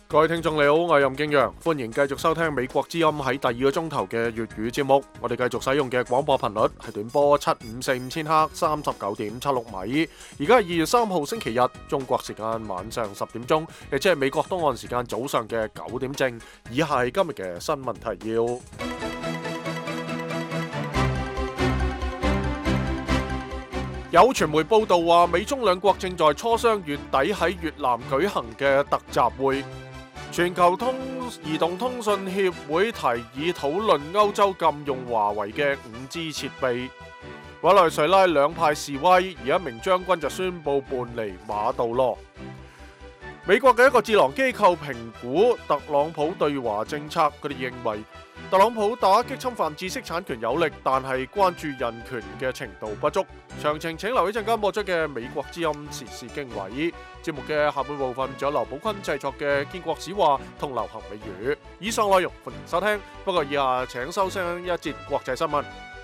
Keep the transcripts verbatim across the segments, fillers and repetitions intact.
各位聽眾你好，我係任敬陽，歡迎繼續收聽美國之音喺第二個鐘頭嘅粵語節目。我哋繼續使用嘅廣播頻率係短波七五四五千赫，三十九點七六米。而家係二月三號星期日，中國時間晚上十點鐘，亦即係美國東岸時間早上嘅九點正。以下係今日嘅新聞提要。有傳媒報道話，美中兩國正在磋商月底喺越南舉行嘅特集會。全球通移動通訊協會提議討論歐洲禁用華為嘅五 G 設備。委內瑞拉兩派示威，而一名將軍就宣布叛離馬杜羅。美國嘅一個智囊機構評估特朗普對華政策，佢哋認為特朗普打擊侵犯知識產權有力，但係關注人權嘅程度不足。詳情請留意陣間播出嘅美國之音時事經緯。節目嘅下半部分仲有劉寶坤製作嘅建國史話同流行美語。以上內容歡迎收聽，不過以下請收聽一節國際新聞。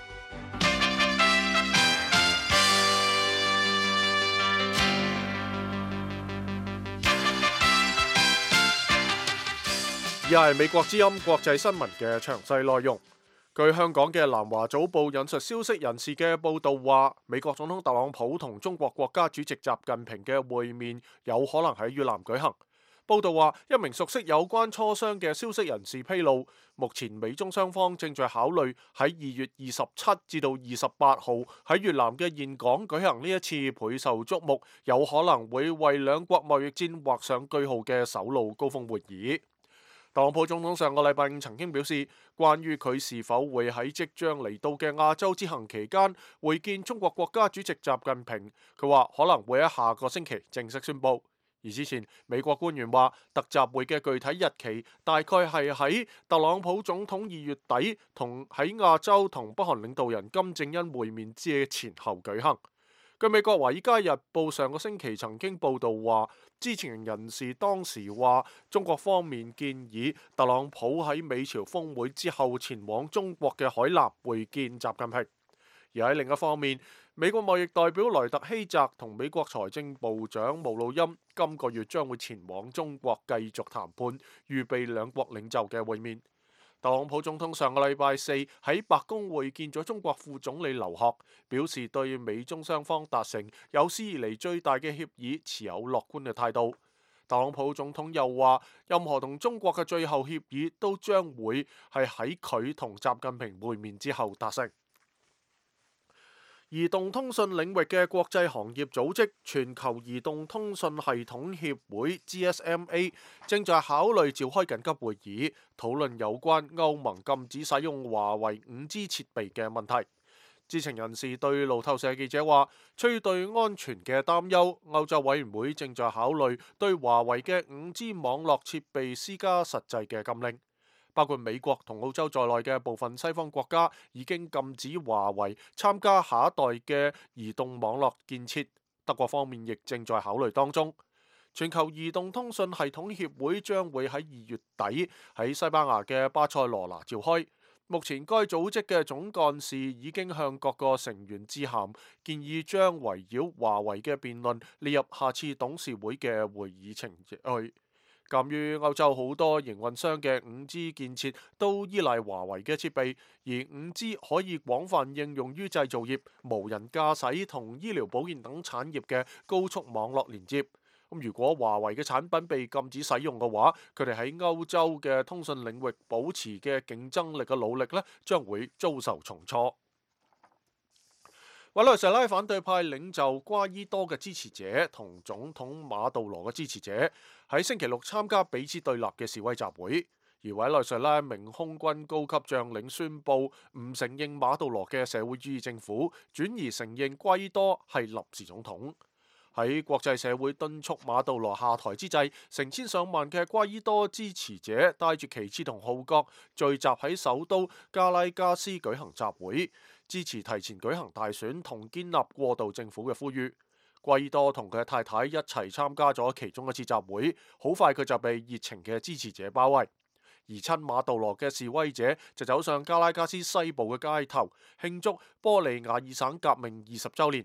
以下係美國之音國際新聞嘅詳細內容。據香港嘅南華早報引述消息人士嘅報道話，美國總統特朗普同中國國家主席習近平嘅會面有可能喺越南舉行。報道話，一名熟悉有關磋商嘅消息人士披露，目前美中雙方正在考慮喺二月二十七至到二十八號喺越南嘅峴港舉行呢一次備受矚目，有可能會為兩國貿易戰畫上句號嘅首腦高峰會議。特朗普總統上個禮拜五曾經表示，關於佢是否會喺即將嚟到嘅亞洲之行期間會見中國國家主席習近平，佢話可能會喺下個星期正式宣佈。而之前美國官員話，特集會嘅具體日期大概係喺特朗普總統二月底同喺亞洲同北韓領導人金正恩會面之前後舉行。據美國《華爾街日報》上個星期曾經報導話，知情人士當時話，中國方面建議特朗普喺美朝峰會之後前往中國嘅海南會見習近平。而喺另一方面，美國貿易代表萊特希澤同美國財政部長穆魯欽今個月將會前往中國繼續談判，預備兩國領袖嘅會面。特朗普總統上個禮拜四喺白宮會見咗中國副總理劉鶴，表示對美中雙方達成有史以嚟最大嘅協議持有樂觀嘅態度。特朗普總統又話，任何同中國嘅最後協議都將會係喺佢同習近平會面之後達成。移動通訊領域嘅國際行業組織全球移動通訊系統協會 G S M A 正在考慮召開緊急會議，討論有關歐盟禁止使用華為五 G 設備嘅問題。知情人士對路透社記者話，出於對安全嘅擔憂，歐洲委員會正在考慮對華為嘅五 G 網絡設備施加實際嘅禁令。包括美國同澳洲在內嘅部分西方國家已經禁止華為參加下一代嘅移動網絡建設，德國方面亦正在考慮當中。全球移動通訊系統協會將會喺二月底喺西班牙嘅巴塞羅那召開。目前該組織嘅總幹事已經向各個成員致函，建議將圍繞華為嘅辯論列入下次董事會嘅會議程序去。鑑於歐洲好多營運商嘅五 G 建設都依賴華為嘅設備，而五 G 可以廣泛應用於製造業、無人駕駛同醫療保健等產業嘅高速網絡連接。咁如果華為嘅產品被禁止使用嘅話，佢哋喺歐洲嘅通訊領域保持嘅競爭力嘅努力咧，將會遭受重挫。委內瑞拉反對派領袖瓜伊多嘅支持者同總統馬杜羅嘅支持者喺星期六參加彼此對立嘅示威集會，而委內瑞拉一名空軍高級將領宣布唔承認馬杜羅嘅社會主義政府，轉而承認瓜伊多係臨時總統。喺國際社會敦促馬杜羅下台之際，成千上萬嘅瓜伊多支持者帶住旗幟同號角聚集喺首都加拉加斯舉行集會，支持提前舉行大選同建立過渡政府嘅呼籲。瓜伊多同佢嘅太太一齊參加咗其中一次集會，好快佢就被熱情嘅支持者包圍。而親馬杜羅嘅示威者就走上加拉加斯西部嘅街頭，慶祝玻利瓦爾省革命二十週年。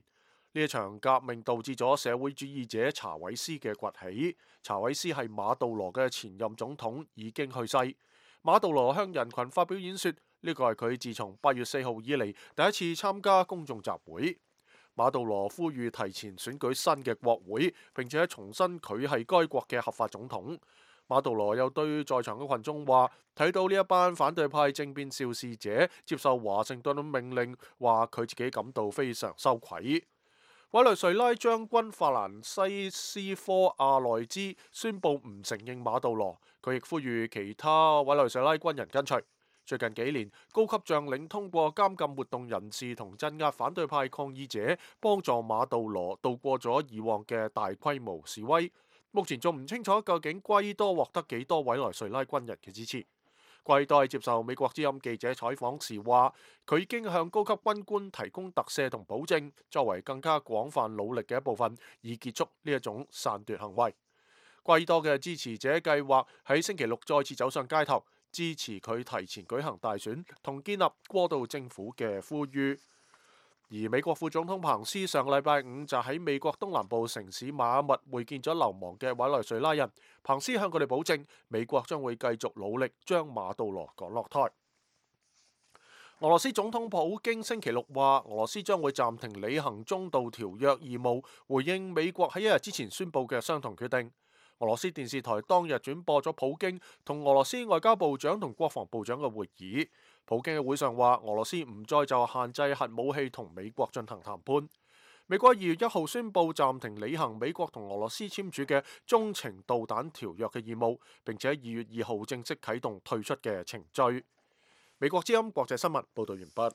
呢一場革命導致咗社會主義者查韋斯嘅崛起。查韋斯係馬杜羅嘅前任總統，已經去世。馬杜羅向人群發表演說，呢個係佢自從八月四號以嚟第一次參加公眾集會。馬杜羅呼籲提前選舉新嘅國會，並且重申佢係該國嘅合法總統。馬杜羅又對在場嘅群眾話，睇到呢一班反對派政變肇事者接受華盛頓嘅命令，話佢自己感到非常羞愧。委內瑞拉將軍法蘭西斯科阿內茲宣布唔承認馬杜羅，佢亦呼籲其他委內瑞拉軍人跟隨。最近幾年，高級將領通過監禁活動人士同鎮壓反對派抗議者，幫助馬杜羅度過咗以往嘅大規模示威。目前仲唔清楚究竟圭多獲得幾多委內瑞拉軍人嘅支持。圭多接受美國之音記者採訪時話，佢已經向高級軍官提供特赦同保證，作為更加廣泛努力嘅一部分，以結束呢一種篡奪行為。圭多嘅支持者計劃喺星期六再次走上街頭，支持佢提前舉行大選同建立過渡政府嘅呼籲。而美國副總統彭斯上個禮拜五就喺美國東南部城市邁阿密會見咗流亡嘅委內瑞拉人。彭斯向佢哋保證，美國將會繼續努力將馬杜羅趕落台。俄羅斯總統普京星期六話，俄羅斯將會暫停履行中導條約義務，回應美國喺一日之前宣布嘅相同決定。俄羅斯電視台當日轉播咗普京同俄羅斯外交部長同國防部長嘅會議。普京喺會上話，俄羅斯唔再就限制核武器同美國進行談判。美國二月一號宣布暫停履行美國同俄羅斯簽署嘅中程導彈條約嘅義務，並且二月二號正式啟動退出嘅程序。美國之音國際新聞報道完畢。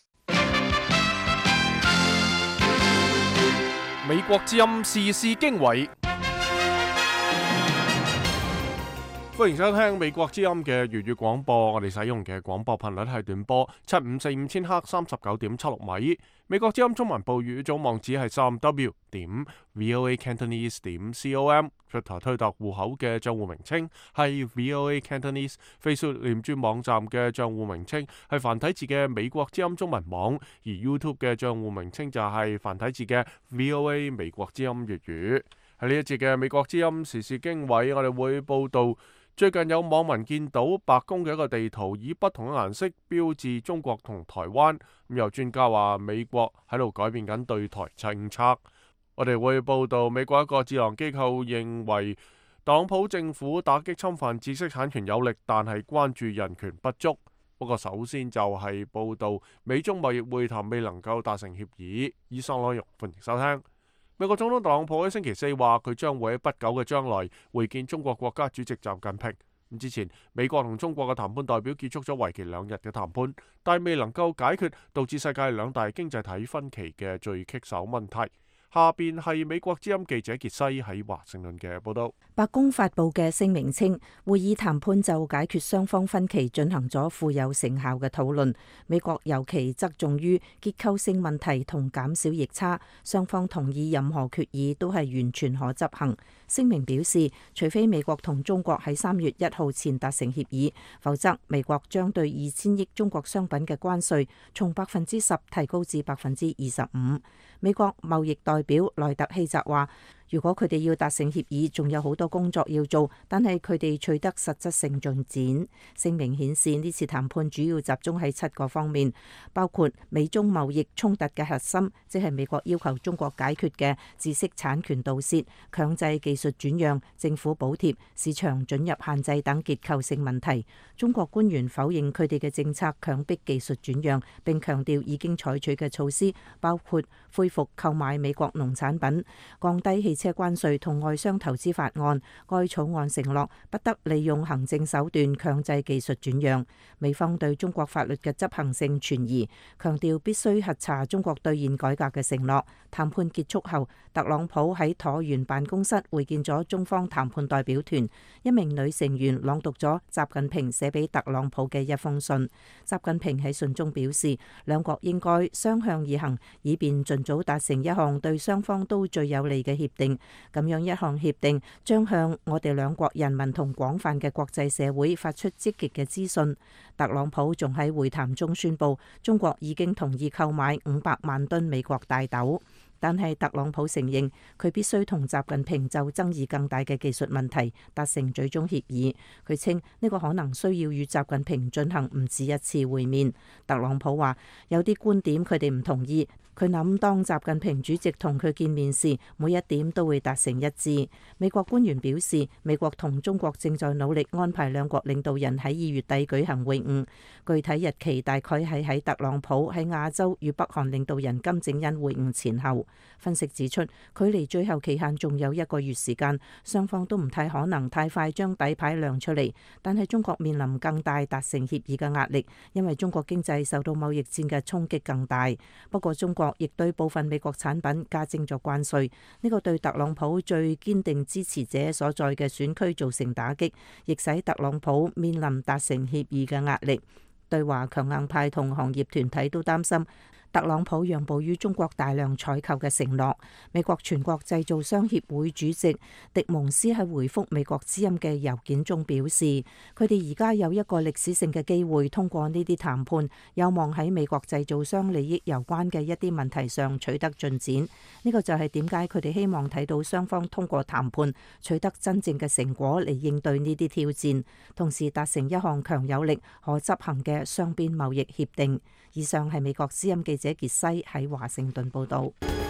美國之音時事經緯。歡迎收聽美國之音嘅粵語廣播，我哋使用嘅廣播頻率係短波七五四五千赫三十九點七六米。美國之音中文部語組網址係三 w 點 voa cantonese 點 com。出台推特戶口嘅賬戶名稱係 voa cantonese。Facebook 連珠網站嘅賬戶名稱係繁體字嘅美國之音中文網，而 YouTube 嘅賬戶名稱就係繁體字嘅 voa 美國之音粵語。喺呢一節嘅美國之音時事經緯，我哋會報道。最近有網民見到白宮嘅一個地圖，以不同嘅顏色標誌中國同台灣。咁有專家話美國喺度改變緊對台政策。我哋會報道美國一個智囊機構認為，特朗普政府打擊侵犯知識產權有力，但係關注人權不足。不過首先就係報道美中貿易會談未能夠達成協議。以上內容歡迎收聽。美國總統特朗普喺星期四話，佢將會喺不久嘅將來會見中國國家主席習近平。咁之前，美國同中國嘅談判代表結束咗為期兩日嘅談判，但未能夠解決導致世界兩大經濟體分歧嘅最棘手問題。下邊係美國之音記者傑西喺華盛頓嘅報道。 白宮發佈嘅聲明稱，會議談判就解決雙方分歧進行咗富有成效嘅討論。美國尤其側重於結構性問題同減少逆差，雙方同意任何決議都係完全可執行。聲明表示，除非美國同中國喺三月一號前達成協議，否則美國將對二千億中國商品嘅關稅從百分之十提高至百分之二十五。美國貿易代表萊特希澤話，如果佢哋要達成協議，仲有好多工作要做，但係佢哋取得實質性進展。聲明顯示呢次談判主要集中喺七個方面，包括美中貿易衝突嘅核心，即係美國要求中國解決嘅知識產權盜竊、強制技術轉讓、政府補貼、市場准入限制等結構性問題。中國官員否認佢哋嘅政策強迫技術轉讓，並強調已經採取嘅措施包括恢復購買美國農產品、降低汽車關稅同外商投資法案。該草案承諾不得利用行政手段強制技術轉讓。美方對中國法律嘅執行性存疑，強調必須核查中國兌現改革嘅承諾。談判結束後，特朗普喺橢圓辦公室會見咗中方談判代表團，一名女成員朗讀咗習近平寫俾特朗普嘅一封信。習近平喺信中表示，兩國應該相向而行，以便盡早達成一項對雙方都最有利嘅協定。咁樣一項協定將向我哋兩國人民同廣泛嘅國際社會發出積極嘅資訊。特朗普仲喺會談中宣布，中國已經同意購買五百萬噸美國大豆。 但係特朗普承認佢必須同習近平就爭議更大嘅技術問題達成最終協議。佢稱呢個可能需要與習近平進行唔止一次會面。特朗普話有啲觀點佢哋唔同意，佢諗當習近平主席同佢見面時，每一點都會達成一致。美國官員表示，美國同中國正在努力安排兩國領導人喺二月底舉行會晤，具體日期大概係喺特朗普喺亞洲與北韓領導人金正恩會晤前後。分析指出，距離最後期限仲有一個月時間，雙方都唔太可能太快將底牌亮出嚟。但係中國面臨更大達成協議嘅壓力，因為中國經濟受到貿易戰嘅衝擊更大。不過中國亦對部分美國產品加徵咗關稅，呢個對特朗普最堅定支持者所在嘅選區造成打擊，亦使特朗普面臨達成協議嘅壓力。對華強硬派同行業團體都擔心特朗普讓步於中國大量採購嘅承諾。美國全國製造商協會主席迪蒙斯喺回覆美國之音嘅郵件中表示，佢哋而家有一個歷史性嘅機會，通過呢啲談判，有望喺美國製造商利益有關嘅一啲問題上取得進展。呢個就係點解佢哋希望睇到雙方通過談判取得真正嘅成果嚟應對呢啲挑戰，同時達成一項強有力可執行嘅雙邊貿易協定。以上係美國之音記者傑西喺華盛頓報道。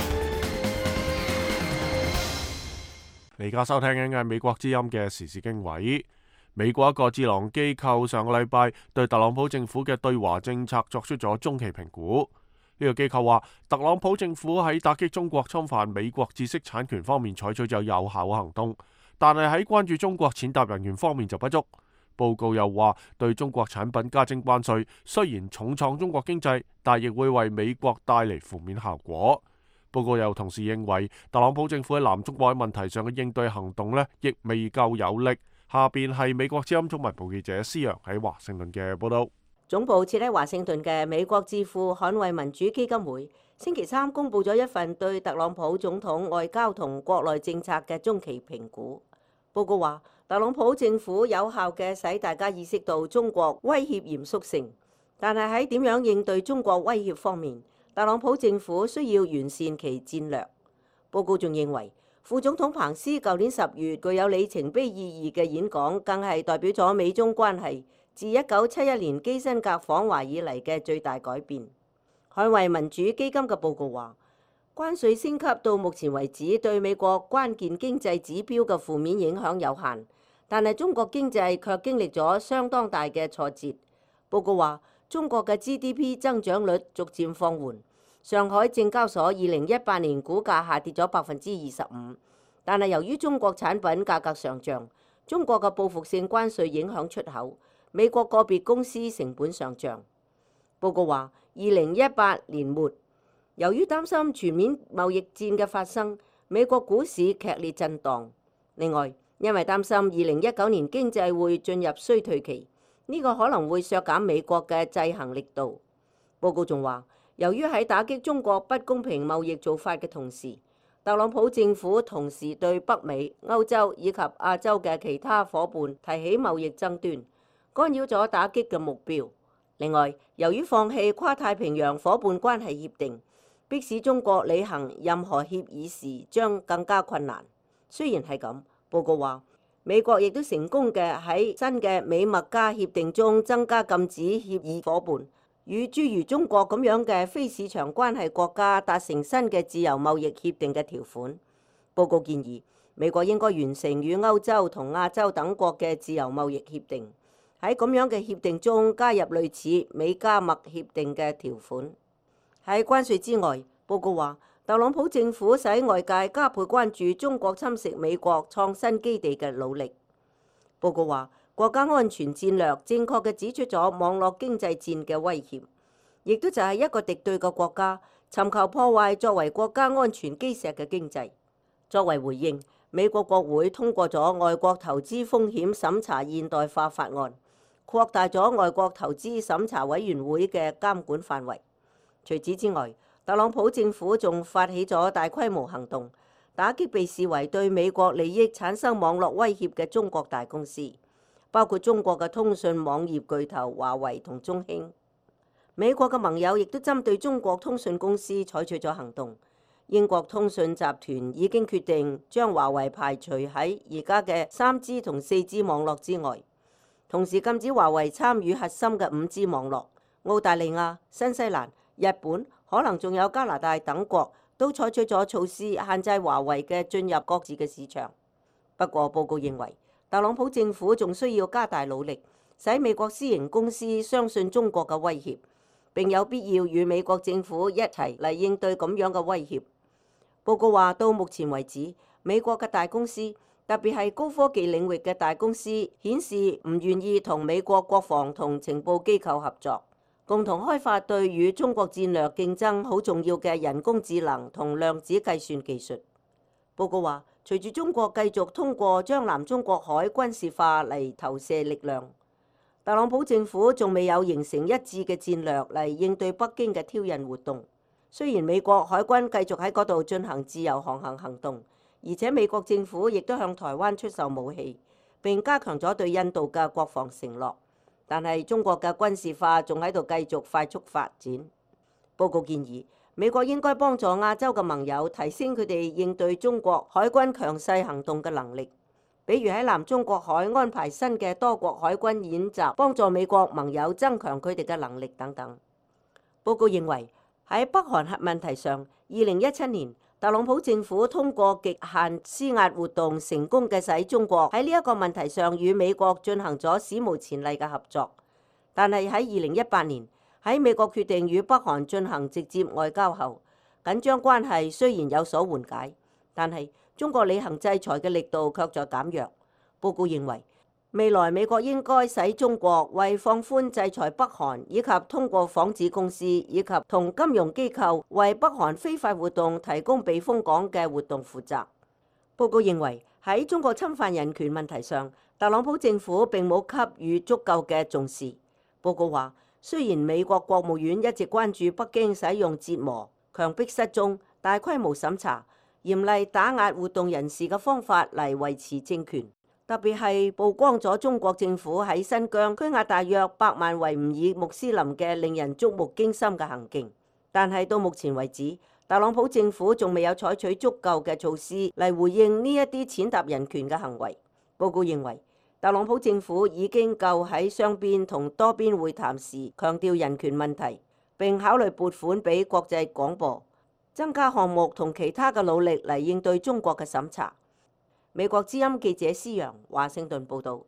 你而家收聽緊嘅係美國之音嘅時事經緯。美國一個智囊機構上個禮拜對特朗普政府嘅對華政策作出咗中期評估。呢個機構話，特朗普政府喺打擊中國侵犯美國知識產權方面採取咗有效嘅行動，但係喺關注中國踐踏人權方面就不足。報告又話，對中國產品加徵關稅，雖然重創中國經濟，但亦會為美國帶嚟負面效果。報告又同時認為，特朗普政府喺南中國問題上嘅應對行動呢，亦未夠有力。下邊係美國之音中文部記者施洋喺華盛頓嘅報道。 總部設喺華盛頓嘅美國智庫捍衛民主基金會星期三公佈咗一份對特朗普總統外交同國內政策嘅中期評估。報告話，特朗普政府有效嘅使大家意識到中國威脅嚴肅性，但係喺點樣應對中國威脅方面，特朗普政府需要完善其戰略。報告仲認為，副總統彭斯舊年十月具有里程碑意義嘅演講，更係代表咗美中關係自一九七一年基辛格訪華以嚟嘅最大改變。捍衛民主基金嘅報告話，關稅升級到目前為止對美國關鍵經濟指標嘅負面影響有限，但係中國經濟卻經歷咗相當大嘅挫折。報告話，中國嘅 G D P 增長率逐漸放緩，上海證交所二零一八年股價下跌咗百分之二十五，但係由於中國產品價格上漲，中國嘅報復性關稅影響出口，美國個別公司成本上漲。報告話，二零一八年末，由於擔心全面貿易戰嘅發生，美國股市劇烈震盪。另外，因為擔心二零一九年經濟會進入衰退期，呢個可能會削減美國嘅制衡力度。報告仲話，由於喺打擊中國不公平貿易做法嘅同時，特朗普政府同時對北美、歐洲以及亞洲嘅其他伙伴提起貿易爭端，干擾咗打擊嘅目標。另外，由於放棄跨太平洋伙伴關係協定，迫使中國履行任何協議時將更加困難。雖然係咁，報告話美國亦都成功嘅喺新嘅美墨加協定中增加禁止協議伙伴與諸如中國咁樣嘅非市場關係國家達成新嘅自由貿易協定嘅條款。報告建議美國應該完成與歐洲同亞洲等國嘅自由貿易協定，喺咁樣嘅協定中加入類似美加墨協定嘅條款。喺關稅之外，報告話特朗普政府使外界加倍關注中國侵蝕美國創新基地嘅努力。報告話國家安全戰略正確嘅指出咗網絡經濟戰嘅威脅，亦都就係一個敵對嘅國家尋求破壞作為國家安全基石嘅經濟。作為回應，美國國會通過咗外國投資風險審查現代化法案，擴大咗外國投資審查委員會嘅監管範圍。除此之外，特朗普政府仲發起咗大規模行動，打擊被視為對美國利益產生網絡威脅嘅中國大公司，包括中國嘅通訊網頁巨頭華為同中興。美國嘅盟友亦都針對中國通訊公司採取咗行動， 英國通訊集團已經決定將華為排除喺而家嘅三 G 同四 G 網絡之外，同時禁止華為參與核心嘅五 G 網絡。澳大利亞、新西蘭、日本，可能仲有加拿大等國都採取咗措施限制華為嘅進入各自嘅市場。不過報告認為，特朗普政府仲需要加大努力，使美國私營公司相信中國嘅威脅，並有必要與美國政府一齊嚟應對咁樣嘅威脅。報告話，到目前為止，美國嘅大公司，特別係高科技領域嘅大公司，顯示唔願意同美國國防同情報機構合作，共同開發對與中國戰略競爭好重要嘅人工智能同量子計算技術。報告話，隨住中國繼續通過將南中國海軍事化嚟投射力量，特朗普政府仲未有形成一致嘅戰略嚟應對北京嘅挑釁活動。雖然美國海軍繼續喺嗰度進行自由航行行動，而且美國政府亦都向台灣出售武器，並加強咗對印度嘅國防承諾，但係中國嘅軍事化仲喺度繼續快速發展。報告建議，美國應該幫助亞洲嘅盟友提升佢哋應對中國海軍強勢行動嘅能力，比如喺南中國海安排新嘅多國海軍演習，幫助美國盟友增強佢哋嘅能力等等。報告認為，喺北韓核問題上，二零一七年特朗普政府通過極限施壓活動，成功嘅使中國喺呢一個問題上與美國進行咗史無前例嘅合作。但係喺二零一八年，喺美國決定與北韓進行直接外交後，緊張關係雖然有所緩解，但係中國履行制裁嘅力度卻在減弱。報告認為，未來美國應該使中國為放寬制裁北韓，以及通過幌子公司以及同金融機構為北韓非法活動提供避風港嘅活動負責。報告認為，喺中國侵犯人權問題上，特朗普政府並冇給予足夠嘅重視。報告話，雖然美國國務院一直關注北京使用折磨、強迫失蹤、大規模審查、嚴厲打壓活動人士嘅方法嚟維持政權，特別係曝光咗中國政府喺新疆拘押大約百萬維吾爾穆斯林嘅令人觸目驚心嘅行徑，但係到目前為止，特朗普政府仲未有採取足夠嘅措施嚟回應呢一啲踐踏人權嘅行為。報告認為，特朗普政府已經夠喺雙邊同多邊會談時強調人權問題，並考慮撥款俾國際廣播，增加項目同其他嘅努力嚟應對中國嘅審查。美國之音記者施揚，華盛頓報導。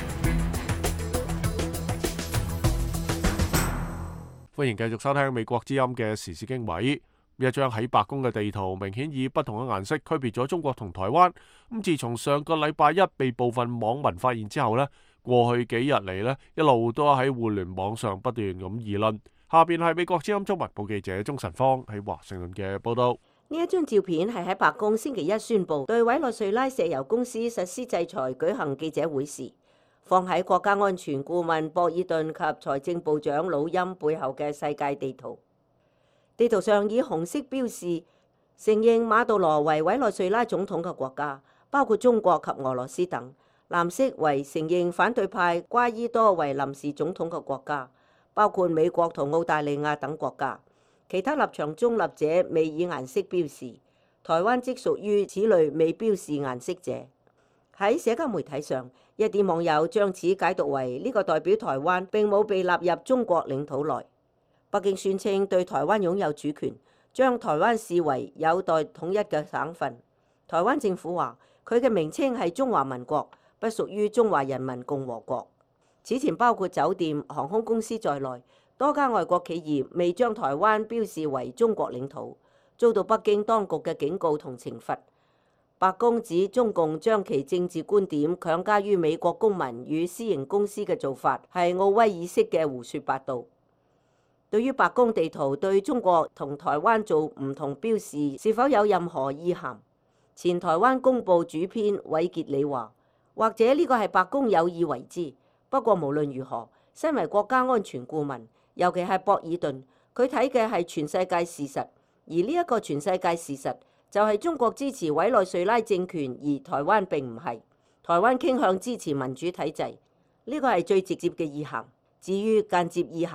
歡迎繼續收聽美國之音嘅時事經緯。一張喺白宮嘅地圖，明顯以不同嘅顏色區別咗中國同台灣。咁自從上個禮拜一被部分網民發現之後呢，過去幾日嚟呢，一路都喺互聯網上不斷咁議論。下邊係美國之音中文部記者鍾晨芳喺華盛頓嘅報導。 呢一張照片係喺白宮星期一宣布對委內瑞拉石油公司實施制裁舉行記者會時，放喺國家安全顧問博爾頓及財政部長魯欽背後嘅世界地圖。地圖上以紅色標示承認馬杜羅為委內瑞拉總統嘅國家，包括中國及俄羅斯等；藍色為承認反對派瓜伊多為臨時總統嘅國家，包括美國同澳大利亞等國家。其他立場中立者未以顏色標示，台灣即屬於此類未標示顏色者。喺社交媒體上，一啲網友將此解讀為呢個代表台灣並冇被納入中國領土內。北京宣稱對台灣擁有主權，將台灣視為有待統一嘅省份。台灣政府話佢嘅名稱係中華民國，不屬於中華人民共和國。此前包括酒店、航空公司在內，多家外國企業未將台灣標示為中國領土，遭到北京當局嘅警告同懲罰。白宮指中共將其政治觀點強加於美國公民與私營公司嘅做法係奧威爾式嘅胡說八道。對於白宮地圖對中國同台灣做唔同標示是否有任何意涵，前台灣公報主編韋傑里話：或者呢個係白宮有意為之。不過無論如何，身為國家安全顧問，尤其係博爾頓，佢睇嘅係全世界事實，而呢一個全世界事實就係中國支持委內瑞拉政權，而台灣並唔係。台灣傾向支持民主體制，呢個係最直接嘅意涵。至於間接意涵，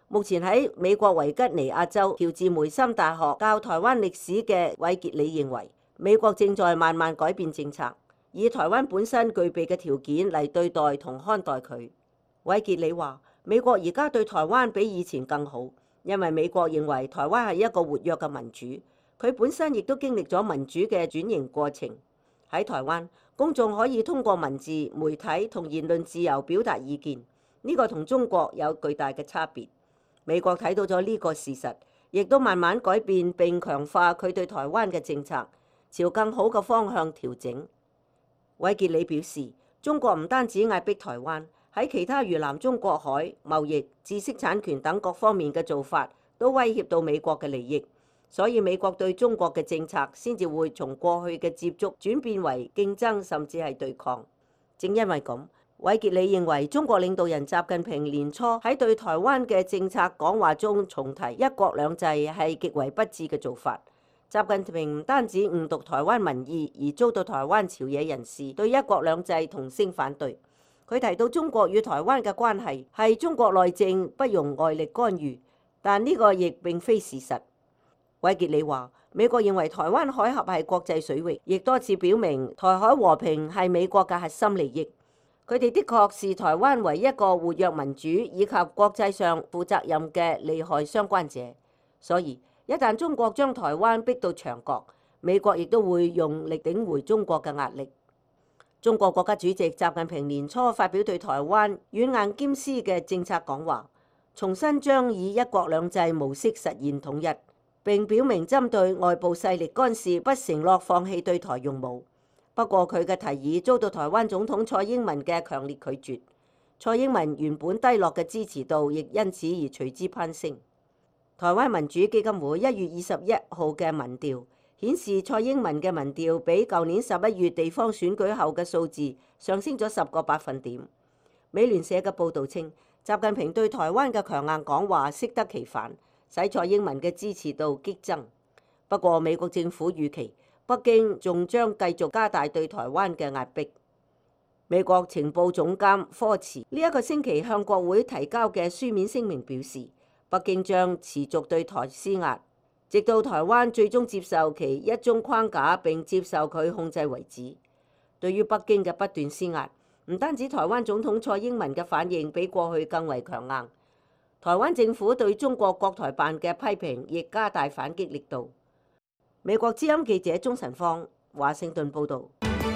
目前喺美國維吉尼亞州喬治梅森大學教台灣歷史嘅韋傑里認為，美國正在慢慢改變政策，以台灣本身具備嘅條件嚟對待同看待佢。韋傑里話：美國而家對台灣比以前更好，因為美國認為台灣係一個活躍嘅民主，佢本身亦都經歷咗民主嘅轉型過程。喺台灣，公眾可以通過文字、媒體同言論自由表達意見，呢個同中國有巨大嘅差別。美國睇到咗呢個事實，亦都慢慢改變並強化佢對台灣嘅政策，朝更好嘅方向調整。韋傑里表示，中國唔單止壓迫台灣，喺其他如南中國海、貿易、知識產權等各方面嘅做法，都威脅到美國嘅利益。所以美國對中國嘅政策先至會從過去嘅接觸轉變為競爭，甚至係對抗。正因為咁，韋傑里認為中國領導人習近平年初喺對台灣嘅政策講話中重提一國兩制係極為不智嘅做法。習近平唔單止誤讀台灣民意，而遭到台灣朝野人士對一國兩制同聲反對。佢提到中國與台灣嘅關係係中國內政，不容外力干預，但呢個亦並非事實。韋傑里話：美國認為台灣海峽係國際水域，亦多次表明台海和平係美國嘅核心利益。佢哋的確視台灣為一個活躍民主以及國際上負責任嘅利害相關者。所以，一旦中國將台灣逼到牆角，美國亦都會用力頂回中國嘅壓力。中國國家主席習近平年初發表對台灣軟硬兼施嘅政策講話，重新將以一國兩制模式實現統一。並表明針對外部勢力干涉，不承諾放棄對台用武。不過佢嘅提議遭到台灣總統蔡英文嘅強烈拒絕。蔡英文原本低落嘅支持度亦因此而隨之攀升。台灣民主基金會一月二十一號嘅民調顯示，蔡英文嘅民調比舊年十一月地方選舉後嘅數字上升咗十個百分點。美聯社嘅報導稱，習近平對台灣嘅強硬講話適得其反，使蔡英文嘅支持度激增。不過美國政府預期北京仲將繼續加大對台灣嘅壓迫。美國情報總監科茨呢一個星期向國會提交嘅書面聲明表示，北京將持續對台施壓，直到台灣最終接受其一中框架並接受佢控制為止。對於北京嘅不斷施壓，唔單止台灣總統蔡英文嘅反應比過去更為強硬，台灣政府對中國國台辦嘅批評亦加大反擊力度。美國之音記者鍾晨芳華盛頓報導。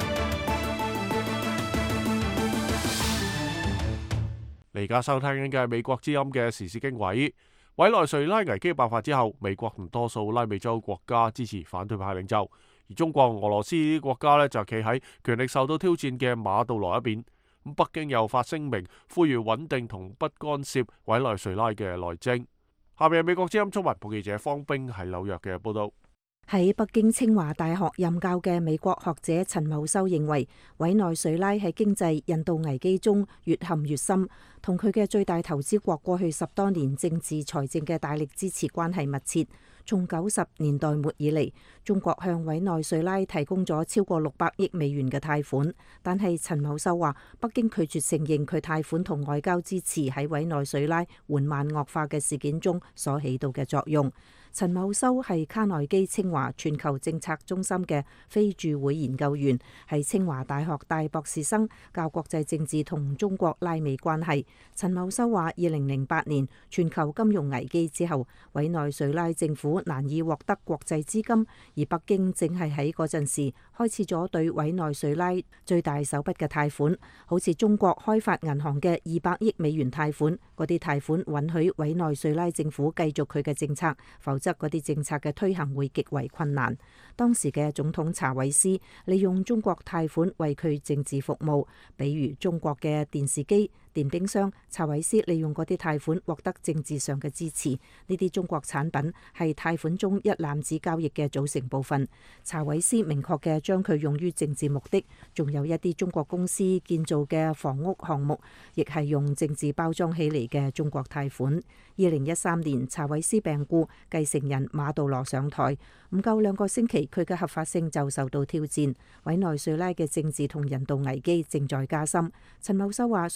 你而家收聽緊嘅係美國之音嘅時事經緯。委內瑞拉危機爆發之後，美國同多數拉美洲國家支持反對派領袖，而中國、俄羅斯呢啲國家呢，就企喺權力受到挑戰嘅馬杜羅一邊。咁北京又發聲明呼籲穩定同不干涉委內瑞拉嘅內政。下面係美國之音中文部記者方冰喺紐約嘅報道。 喺北京清華大學任教嘅美國學者陳茂修認為，委內瑞拉喺經濟人道危機中越陷越深，同佢嘅最大投資國過去十多年政治財政嘅大力支持關係密切。從九十年代末以嚟，中國向委內瑞拉提供咗超過六百億美元嘅貸款，但係陳茂修話，北京拒絕承認佢貸款同外交支持喺委內瑞拉緩慢惡化嘅事件中所起到嘅作用。陳茂修係卡內基清華全球政策中心嘅非駐會研究員，係清華大學大博士生，教國際政治同中國拉美關係。陳茂修話：二零零八年全球金融危機之後，委內瑞拉政府難以獲得國際資金，而北京正係喺嗰陣時開始咗對委內瑞拉最大手筆嘅貸款，好似中國開發銀行嘅二百億美元貸款，嗰啲貸款允許委內瑞拉政府繼續佢嘅政策，否則嗰啲政策嘅推行會極為困難。當時嘅總統查韋斯利用中國貸款為佢政治服務，比如中國嘅電視機、電冰箱，查韋斯利用嗰啲貸款獲得政治上嘅支持。呢啲中國產品係貸款中一籃子交易嘅組成部分。查韋斯明確嘅將佢用於政治目的。仲有一啲中國公司建造嘅房屋項目，亦係用政治包裝起嚟嘅中國貸款。二零一三年查韋斯病故，繼承人馬杜羅上台，唔夠兩個星期，佢嘅合法性就受到挑戰。委內瑞拉嘅政治同人道危機正在加深。陳茂修話：雖然危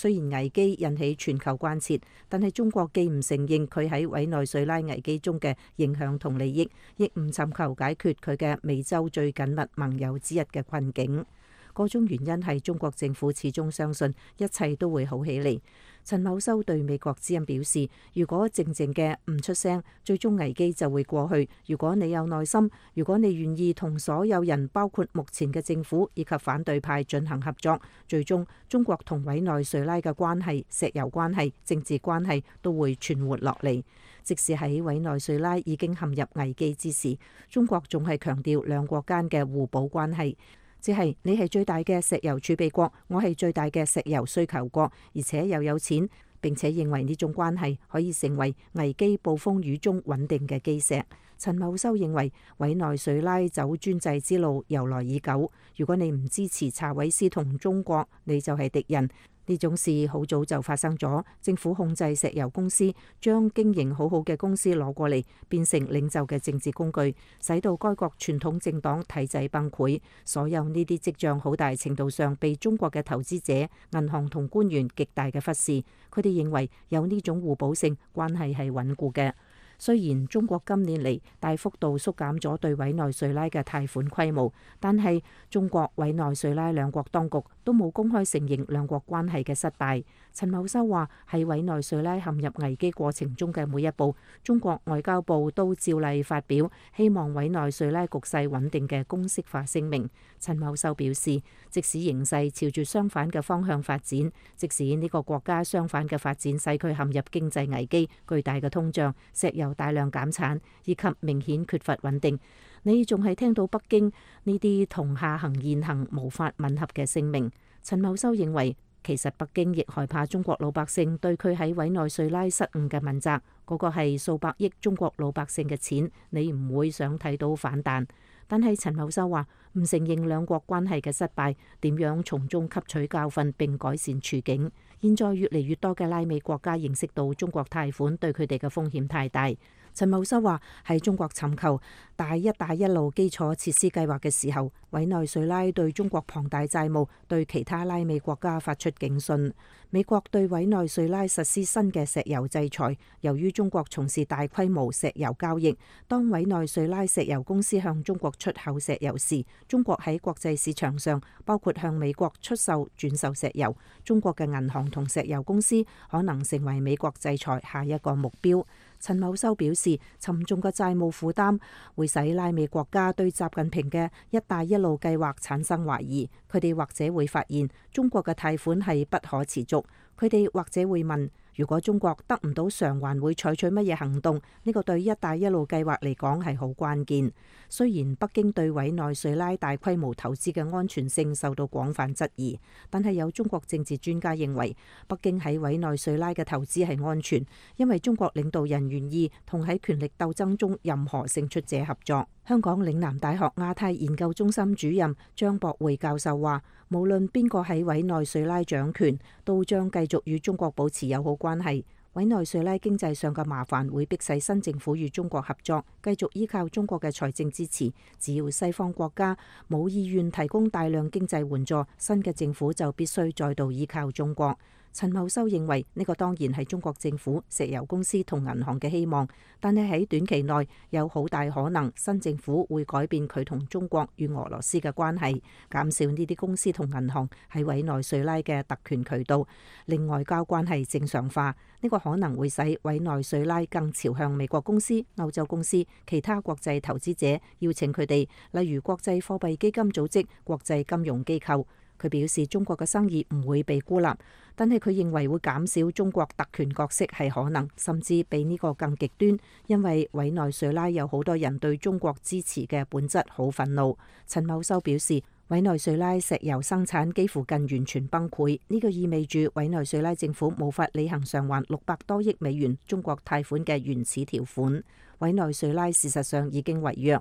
危機引起全球關切，但係中國既唔承認佢喺委內瑞拉危機中嘅影響同利益，亦唔尋求解決佢嘅美洲最緊密盟友之一嘅困境。嗰種原因係中國政府始終相信一切都會好起嚟。陳茂修對美國之音表示，如果靜靜嘅唔出聲，最終危機就會過去。如果你有耐心，如果你願意同所有人，包括目前嘅政府以及反對派進行合作，最終中國同委內瑞拉嘅關係、石油關係、政治關係都會存活落嚟。即使喺委內瑞拉已經陷入危機之時，中國仲係強調兩國間嘅互補關係。只係你係最大嘅石油儲備國，我係最大嘅石油需求國，而且又有錢，並且認為呢種關係可以成為危機暴風雨中穩定嘅基石。陳茂修認為委內瑞拉走專制之路由來已久，如果你唔支持查韋斯同中國，你就係敵人。呢種事好早就發生咗，政府控制石油公司，將經營好好嘅公司攞過嚟，變成領袖嘅政治工具，使到該國傳統政黨體制崩潰。所有呢啲跡象好大程度上被中國嘅投資者、銀行同官員極大嘅忽視。佢哋認為有呢種互補性關係係穩固嘅。雖然中國今年嚟大幅度縮減咗對委內瑞拉嘅貸款規模，但係中國委內瑞拉兩國當局都冇公開承認兩國關係嘅失敗。陳茂修話喺委內瑞拉陷入危機過程中嘅每一步，中國外交部都照例發表希望委內瑞拉局勢穩定嘅公式化聲明。陳茂修表示，即使形勢朝住相反嘅方向發展，即使呢個國家相反嘅發展使佢陷入經濟危機、巨大嘅通脹、石油大量減產以及明顯缺乏穩定，你仲係聽到北京呢啲同下行言行無法吻合嘅聲明。陳茂修認為，其實北京亦害怕中國老百姓對佢喺委內瑞拉失誤嘅問責，嗰個係數百億中國老百姓嘅錢，你唔會想睇到反彈。但係陳茂修話唔承認兩國關係嘅失敗，點樣從中吸取教訓並改善處境。現在越嚟越多嘅拉美國家認識到中國貸款對佢哋嘅風險太大。陳茂修話喺中國尋求大一帶一路基礎設施計劃嘅時候，委內瑞拉對中國龐大債務對其他拉美國家發出警訊。美國對委內瑞拉實施新嘅石油制裁，由於中國從事大規模石油交易，當委內瑞拉石油公司向中國出口石油時，中國喺國際市場上包括向美國出售轉售石油，中國嘅銀行同石油公司可能成為美國制裁下一個目標。陳茂修表示，沉重嘅債務負擔會使拉美國家對習近平嘅一帶一路計劃產生懷疑，佢哋或者會發現中國嘅貸款係不可持續，佢哋或者會問，如果中國得唔到償還，會採取乜嘢行動？呢個對一帶一路計劃嚟講係好關鍵。雖然北京對委內瑞拉大規模投資嘅安全性受到廣泛質疑，但係有中國政治專家認為，北京喺委內瑞拉嘅投資係安全，因為中國領導人願意同喺權力鬥爭中任何勝出者合作。香港嶺南大學亞太研究中心主任張博會教授話，無論邊個喺委內瑞拉掌權，都將繼續與中國保持友好關係。委內瑞拉經濟上嘅麻煩會迫使新政府與中國合作，繼續依靠中國嘅財政支持。只要西方國家冇意願提供大量經濟援助，新嘅政府就必須再度依靠中國。陳茂修認為呢個當然係中國政府、石油公司同銀行嘅希望，但係喺短期內有好大可能新政府會改變佢同中國與俄羅斯嘅關係，減少呢啲公司同銀行喺委內瑞拉嘅特權渠道，令外交關係正常化。呢個可能會使委內瑞拉更朝向美國公司、歐洲公司、其他國際投資者，邀請佢哋，例如國際貨幣基金組織、國際金融機構。佢表示中國嘅生意唔會被孤立，但係佢認為會減少中國特權角色係可能，甚至比呢個更極端，因為委內瑞拉有好多人對中國支持嘅本質好憤怒。陳茂修表示，委內瑞拉石油生產幾乎近完全崩潰，呢個意味住委內瑞拉政府無法履行償還六百多億美元中國貸款嘅原始條款。委內瑞拉事實上已經違約。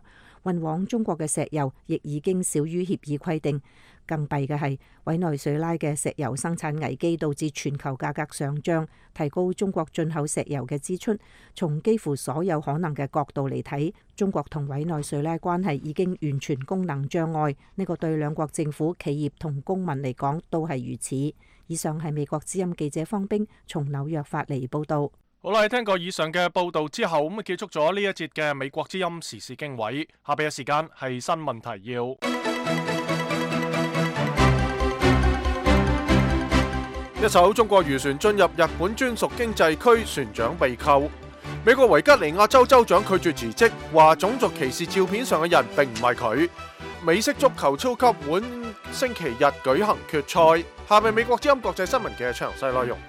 運往中國嘅石油亦已經少於協議規定。更弊嘅係委內瑞拉嘅石油生產危機導致全球價格上漲，提高中國進口石油嘅支出。從幾乎所有可能嘅角度嚟睇，中國同委內瑞拉關係已經完全功能障礙。呢個對兩國政府、企業同公民嚟講都係如此。以上係美國之音記者方冰從紐約發嚟報道。 好啦，聽過以上嘅報道之後，咁啊結束咗呢一節嘅美國之音時事經緯。下邊嘅時間係新聞提要。一艘中國漁船進入日本專屬經濟區，船長被扣。美國維吉尼亞州州長拒絕辭職，話種族歧視照片上嘅人並唔係佢。美式足球超級碗星期日舉行決賽。下面美國之音國際新聞嘅詳細內容。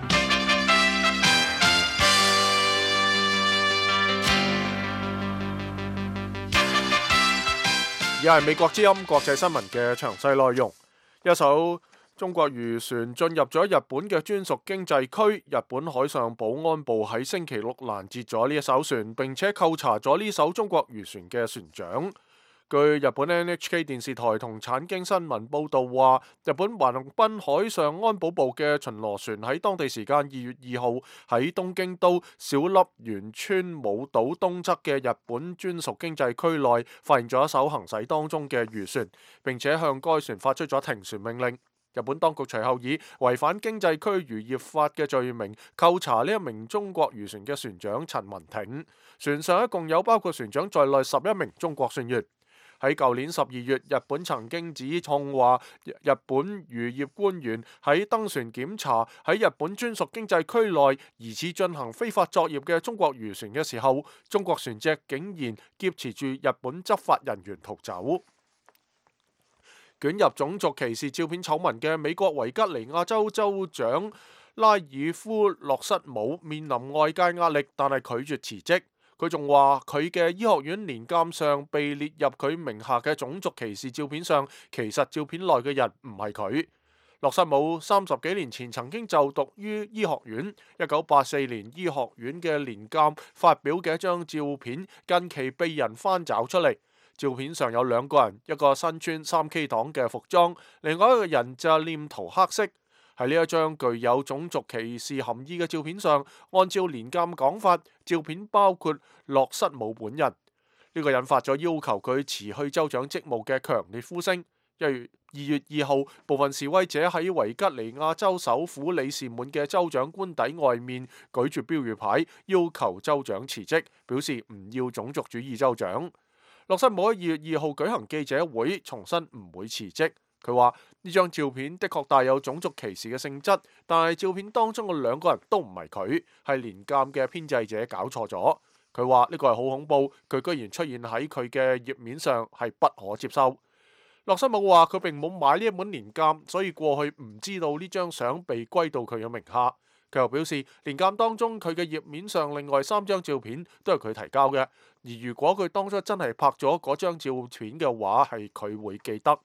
而係美國之音國際新聞嘅詳細內容。一艘中國漁船進入咗日本嘅專屬經濟區，日本海上保安部喺星期六攔截咗呢一艘船，並且扣查咗呢艘中國漁船嘅船長。據日本 N H K 電視台同產經新聞報道話，日本橫濱海上安保部嘅巡邏船喺當地時間二月二號喺東京都小笠原村武島東側嘅日本專屬經濟區內發現咗一艘行駛當中嘅漁船，並且向該船發出咗停船命令。日本當局隨後以違反經濟區漁業法嘅罪名扣查呢一名中國漁船嘅船長陳文挺。船上一共有包括船長在內十一名中國船員。喺舊年十二月，日本曾經指控話日本漁業官員喺登船檢查喺日本專屬經濟區內疑似進行非法作業嘅中國漁船嘅時候，中國船隻竟然劫持住日本執法人員逃走。捲入種族歧視照片醜聞嘅美國維吉尼亞州州長拉爾夫洛瑟姆面臨外界壓力，但係拒絕辭職。佢仲話佢嘅醫學院年鑑上被列入佢名下嘅種族歧視照片上，其實照片內嘅人唔係佢。洛瑟姆三十幾年前曾經就讀於醫學院，一九八四年醫學院嘅年鑑發表嘅一張照片近期被人翻找出嚟。照片上有兩個人，一個身穿三 K 黨嘅服裝，另外一個人就臉塗黑色。喺呢一張具有種族歧視含義嘅照片上，按照年鑑講法，照片包括洛瑟姆本人。呢個引發咗要求佢辭去州長職務嘅強烈呼聲。一月二月二號，部分示威者喺維吉尼亞州首府里士滿嘅州長官邸外面舉住標語牌，要求州長辭職，表示唔要種族主義州長。洛瑟姆喺二月二號舉行記者會，重申唔會辭職。佢話呢張照片的確帶有種族歧視嘅性質，但係照片當中嘅兩個人都唔係佢，係年鑑嘅編製者搞錯咗。佢話呢個係好恐怖，佢居然出現喺佢嘅頁面上，係不可接受。洛瑟姆話佢並冇買呢一本年鑑，所以過去唔知道呢張相被歸到佢嘅名下。佢又表示年鑑當中佢嘅頁面上另外三張照片都係佢提交嘅，而如果佢當初真係拍咗嗰張照片嘅話，係佢會記得。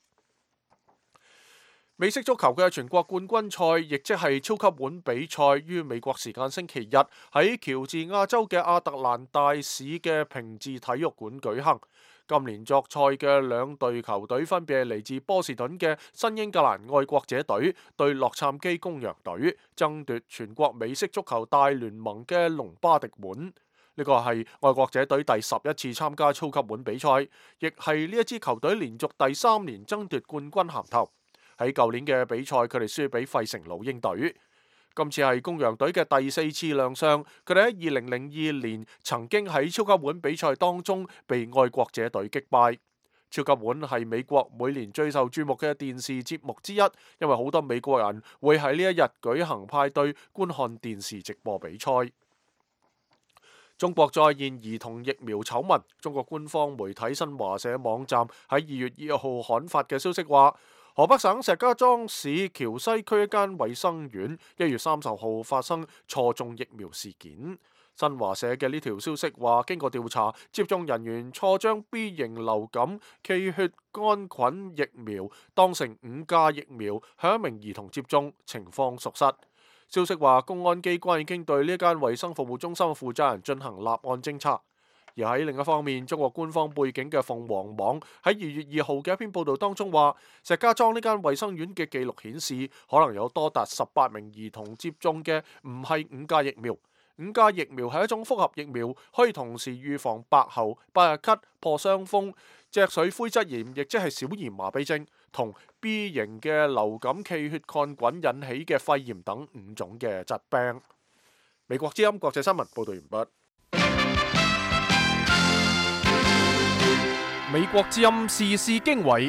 美式足球嘅全國冠軍賽，亦即係超級碗比賽，於美國時間星期日喺喬治亞州嘅亞特蘭大市嘅平治體育館舉行。今年作賽嘅兩隊球隊分別係嚟自波士頓嘅新英格蘭愛國者隊對洛杉磯公羊隊，爭奪全國美式足球大聯盟嘅隆巴迪碗。呢個係愛國者隊第十一次參加超級碗比賽，亦係呢一支球隊連續第三年爭奪冠軍銜頭。喺舊年嘅比賽，佢哋輸俾費城老鷹隊。今次係公羊隊嘅第四次亮相，佢哋喺二零零二年曾經喺超級碗比賽當中被愛國者隊擊敗。超級碗係美國每年最受注目嘅電視節目之一，因為好多美國人會喺呢一日舉行派對觀看電視直播比賽。中國再現兒童疫苗醜聞，中國官方媒體新華社網站喺二月二號刊發嘅消息話，河北省石家莊市橋西區一間衛生院一月三十號發生錯種疫苗事件。新華社嘅呢條消息話，經過調查，接種人員錯將 B 型流感暨血桿菌疫苗當成五價疫苗向一名兒童接種，情況屬實。消息話，公安機關已經對呢間衛生服務中心負責人進行立案偵查。 而喺另一方面，中國官方背景嘅鳳凰網喺二月二號嘅一篇報導當中話，石家莊呢間衛生院嘅記錄顯示，可能有多達十八名兒童接種嘅唔係五價疫苗。五價疫苗係一種複合疫苗，可以同時預防白喉、百日咳、破傷風、脊髓灰質炎，亦即係小兒麻痹症，同 B 型嘅流感氣血桿菌引起嘅肺炎等五種嘅疾病。美國之音國際新聞報導完畢。美國之音時事經緯。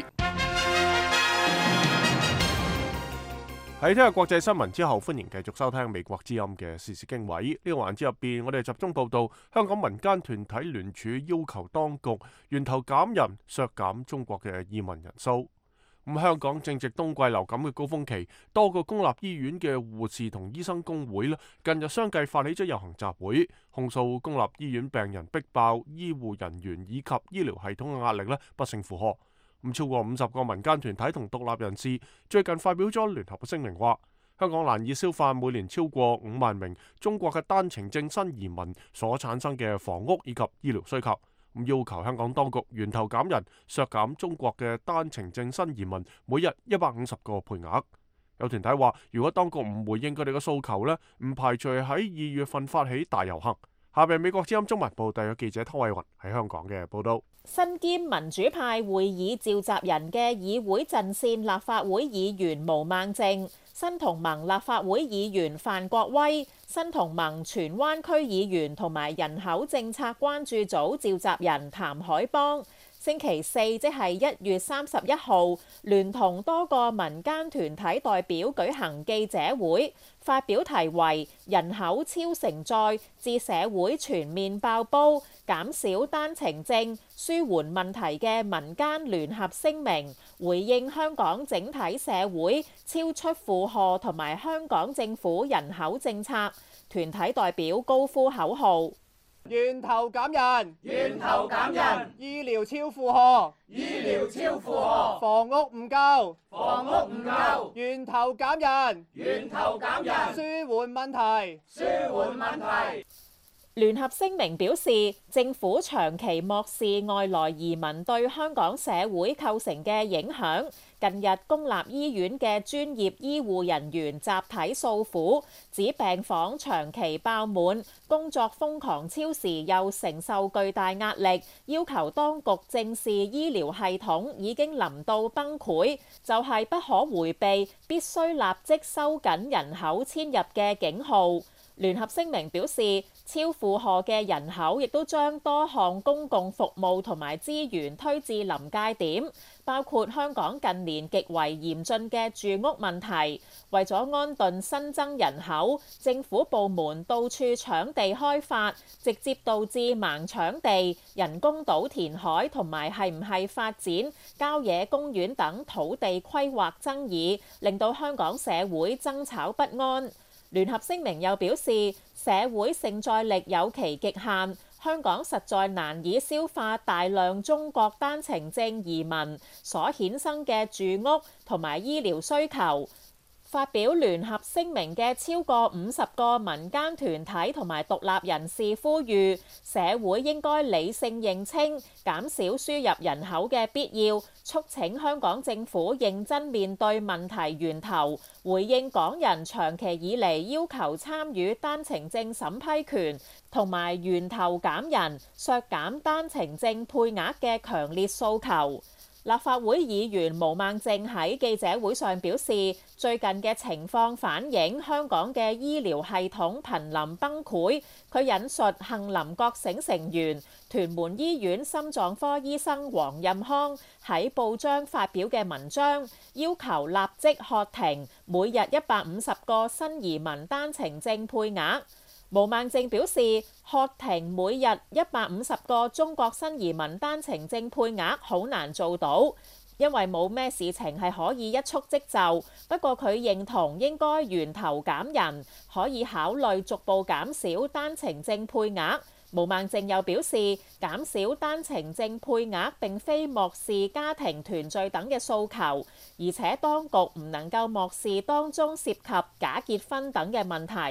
喺聽日國際新聞之後，歡迎繼續收聽美國之音嘅時事經緯。呢個環節入邊，我哋集中報道香港民間團體聯署要求當局源頭減人，削減中國嘅移民人數。咁香港正值冬季流感嘅高峰期，多個公立醫院嘅護士同醫生工會咧，近日相繼發起咗遊行集會，控訴公立醫院病人逼爆，醫護人員以及醫療系統嘅壓力咧不勝負荷。咁超過五十個民間團體同獨立人士最近發表咗聯合聲明，話香港難以消化每年超過五萬名中國嘅單程證新移民所產生嘅房屋以及醫療需求，咁要求香港當局源頭減人，削減中國嘅單程證新移民每日一百五十個配額。有團體話，如果當局唔回應佢哋嘅訴求呢，唔排除喺二月份發起大遊行。下邊美國之音中文部特約記者湯偉雲喺香港嘅報道。 身兼民主派會議召集人嘅議會陣線立法會議員毛孟靜、新同盟立法會議員范國威、新同盟荃灣區議員同埋人口政策關注組召集人譚海邦，星期四即係一月三十一號，聯同多個民間團體代表舉行記者會，發表題為《人口超承載致社會全面爆煲，減少單程證舒緩問題》嘅民間聯合聲明，回應香港整體社會超出負荷同埋香港政府人口政策。團體代表高呼口號： 源頭減人， 源頭減人； 醫療超負荷， 醫療超負荷； 房屋唔夠， 房屋唔夠； 源頭減人， 源頭減人； 舒緩問題， 舒緩問題。 聯合聲明表示，政府長期漠視外來移民對香港社會構成嘅影響。近日公立醫院嘅專業醫護人員集體訴苦，指病房長期爆滿，工作瘋狂超時，又承受巨大壓力，要求當局正視醫療系統已經臨到崩潰，就係不可迴避，必須立即收緊人口遷入嘅警號。聯合聲明表示，超負荷嘅人口亦都將多項公共服務同埋資源推至臨界點，包括香港近年極為嚴峻嘅住屋問題。為咗安頓新增人口，政府部門到處搶地開發，直接導致盲搶地、人工島填海同埋係唔係發展郊野公園等土地規劃爭議，令到香港社會爭吵不安。聯合聲明又表示，社會承載力有其極限，香港實在難以消化大量中國單程證移民所衍生嘅住屋同埋醫療需求。發表聯合聲明嘅超過五十個民間團體同埋獨立人士呼籲，社會應該理性認清減少輸入人口嘅必要，促請香港政府認真面對問題源頭，回應港人長期以嚟要求參與單程證審批權同埋源頭減人、削減單程證配額嘅強烈訴求。立法會議員毛孟靜喺記者會上表示，最近嘅情況反映香港嘅醫療系統瀕臨崩潰。佢引述杏林覺醒成員、屯門醫院心臟科醫生黃任康喺報章發表嘅文章，要求立即喝停每日一百五十個新移民單程證配額。毛孟靜表示，喝停每日一百五十個中國新移民單程證配額好難做到，因為冇咩事情係可以一蹴即就。不過佢認同應該源頭減人，可以考慮逐步減少單程證配額。毛孟靜又表示，減少單程證配額並非漠視家庭團聚等嘅訴求，而且當局唔能夠漠視當中涉及假結婚等嘅問題。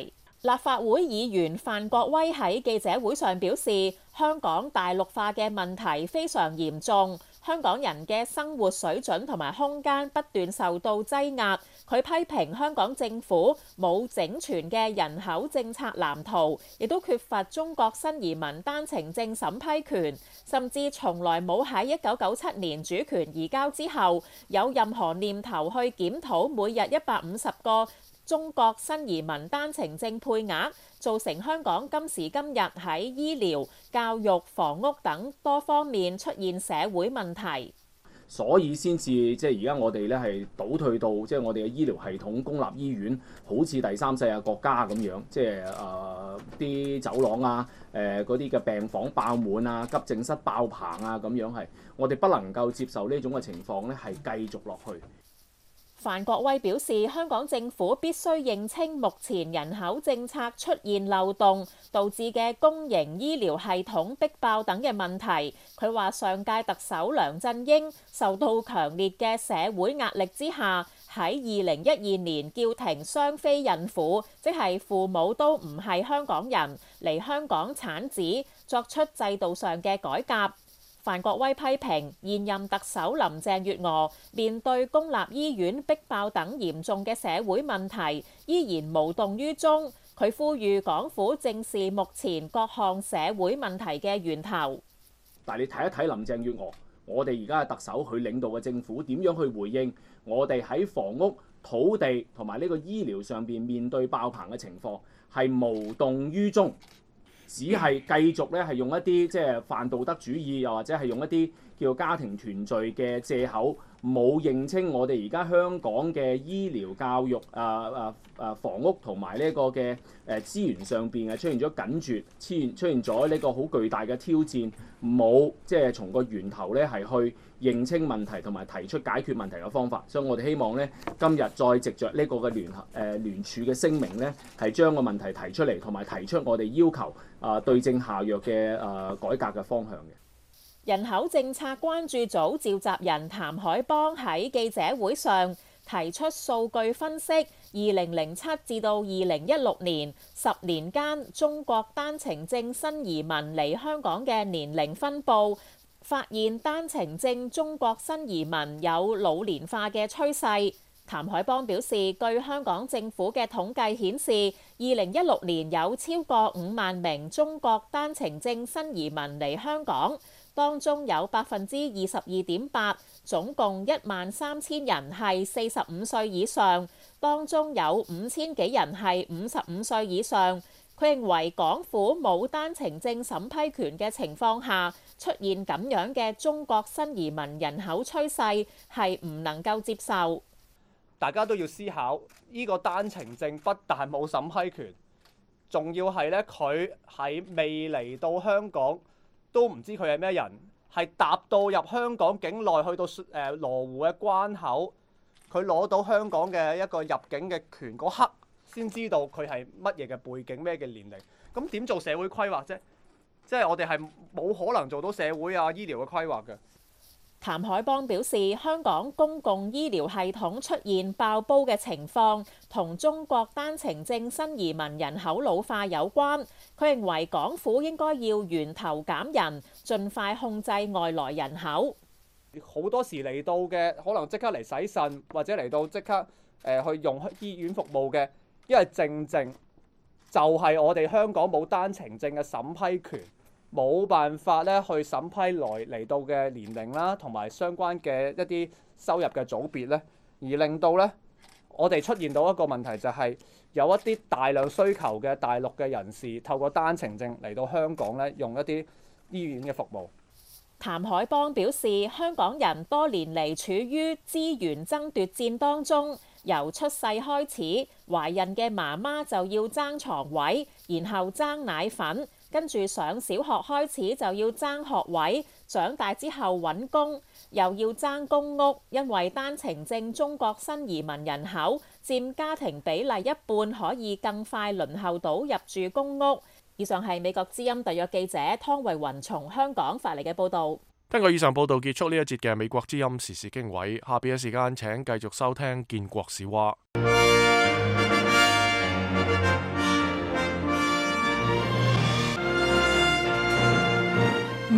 立法會議員范國威喺記者會上表示，香港大陸化嘅問題非常嚴重，香港人嘅生活水準同埋空間不斷受到擠壓。佢批評香港政府冇整全嘅人口政策藍圖，亦都缺乏中國新移民單程證審批權，甚至從來冇喺一九九七年主權移交之後有任何念頭去檢討每日一百五十個中國新移民單程證配額，造成香港今時今日喺醫療、教育、房屋等多方面出現社會問題。 所以先至即係而家我哋咧係倒退到即係我哋嘅醫療系統，公立醫院好似第三世界國家咁樣，即係誒啲走廊啊、誒嗰啲嘅病房爆滿啊、急症室爆棚啊咁樣，係我哋不能夠接受呢種嘅情況咧，係繼續落去。 范國威表示，香港政府必須認清目前人口政策出現漏洞，導致嘅公營醫療系統逼爆等嘅問題。佢話上屆特首梁振英受到強烈嘅社會壓力之下，喺二零一二年叫停雙非孕婦，即係父母都唔係香港人嚟香港產子，作出制度上嘅改革。范國威批評現任特首林鄭月娥面對公立醫院逼爆等嚴重嘅社會問題，依然無動於衷。佢呼籲港府正視目前各項社會問題嘅源頭。 但係你睇一睇林鄭月娥，我哋而家嘅特首佢領導嘅政府點樣去回應我哋喺房屋、土地同埋呢個醫療上邊面對爆棚嘅情況，係無動於衷。只係繼續咧，係用一啲即係泛道德主義，又或者係用一啲叫家庭團聚嘅借口，冇認清我哋而家香港嘅醫療、教育、啊啊啊房屋同埋呢個嘅誒資源上邊係出現咗緊絀，出現出現咗呢個好巨大嘅挑戰，冇即係從個源頭咧係去認清問題同埋提出解決問題嘅方法。所以我哋希望咧今日再藉着呢個嘅聯合誒聯署嘅聲明咧，係將個問題提出嚟，同埋提出我哋要求啊對症下藥嘅誒改革嘅方向嘅。 人口政策關注組召集人譚海邦喺記者會上提出數據分析，二零零七至到二零一六年十年間中國單程證新移民嚟香港嘅年齡分佈，發現單程證中國新移民有老年化嘅趨勢。譚海邦表示，據香港政府嘅統計顯示，二零一六年有超過五萬名中國單程證新移民嚟香港，當中有百分之二十二點八，總共一萬三千人係四十五歲以上，當中有五千幾人係五十五歲以上。佢認為港府冇單程證審批權嘅情況下，出現咁樣嘅中國新移民人口趨勢係唔能夠接受。 大家都要思考，呢個單程證不但冇審批權，仲要係咧佢喺未嚟到香港都唔知佢係咩人，係踏到入香港境內去到誒、呃、羅湖嘅關口，佢攞到香港嘅一個入境嘅權嗰刻，先知道佢係乜嘢嘅背景、咩嘅年齡。咁點做社會規劃啫？即係我哋係冇可能做到社會啊醫療嘅規劃嘅。 譚海邦表示，香港公共醫療系統出現爆煲嘅情況，同中國單程證新移民人口老化有關。佢認為港府應該要源頭減人，盡快控制外來人口。 好多時嚟到嘅可能即刻嚟洗腎，或者嚟到即刻誒、呃、去用醫院服務嘅，因為正正就係我哋香港冇單程證嘅審批權。冇辦法咧去審批來嚟到嘅年齡啦，同埋相關嘅一啲收入嘅組別咧，而令到咧我哋出現到一個問題，就係有一啲大量需求嘅大陸嘅人士透過單程證嚟到香港咧，用一啲醫院嘅服務。 譚海邦表示，香港人多年嚟處於資源爭奪戰當中，由出世開始，懷孕嘅媽媽就要爭床位，然後爭奶粉。跟住上小學開始就要爭學位，長大之後揾工又要爭公屋，因為單程證中國新移民人口佔家庭比例一半，可以更快輪候到入住公屋。以上係美國之音特約記者湯慧雲從香港發嚟嘅報導。 聽過以上報導，結束呢一節嘅美國之音時事經緯。下邊嘅時間請繼續收聽建國史話。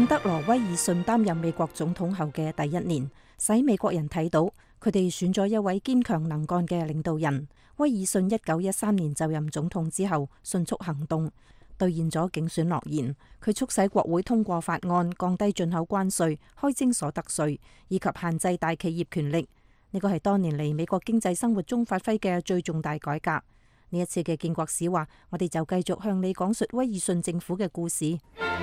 德羅威爾遜擔任美國總統後嘅第一年，使美國人睇到佢哋選咗一位堅強能幹嘅領導人。威爾遜一九一三年就任總統之後，迅速行動，兌現咗競選諾言。佢促使國會通過法案，降低進口關稅、開徵所得稅，以及限制大企業權力。呢個係多年嚟美國經濟生活中發揮嘅最重大改革。呢一次嘅建國史話，我哋就繼續向你講述威爾遜政府嘅故事。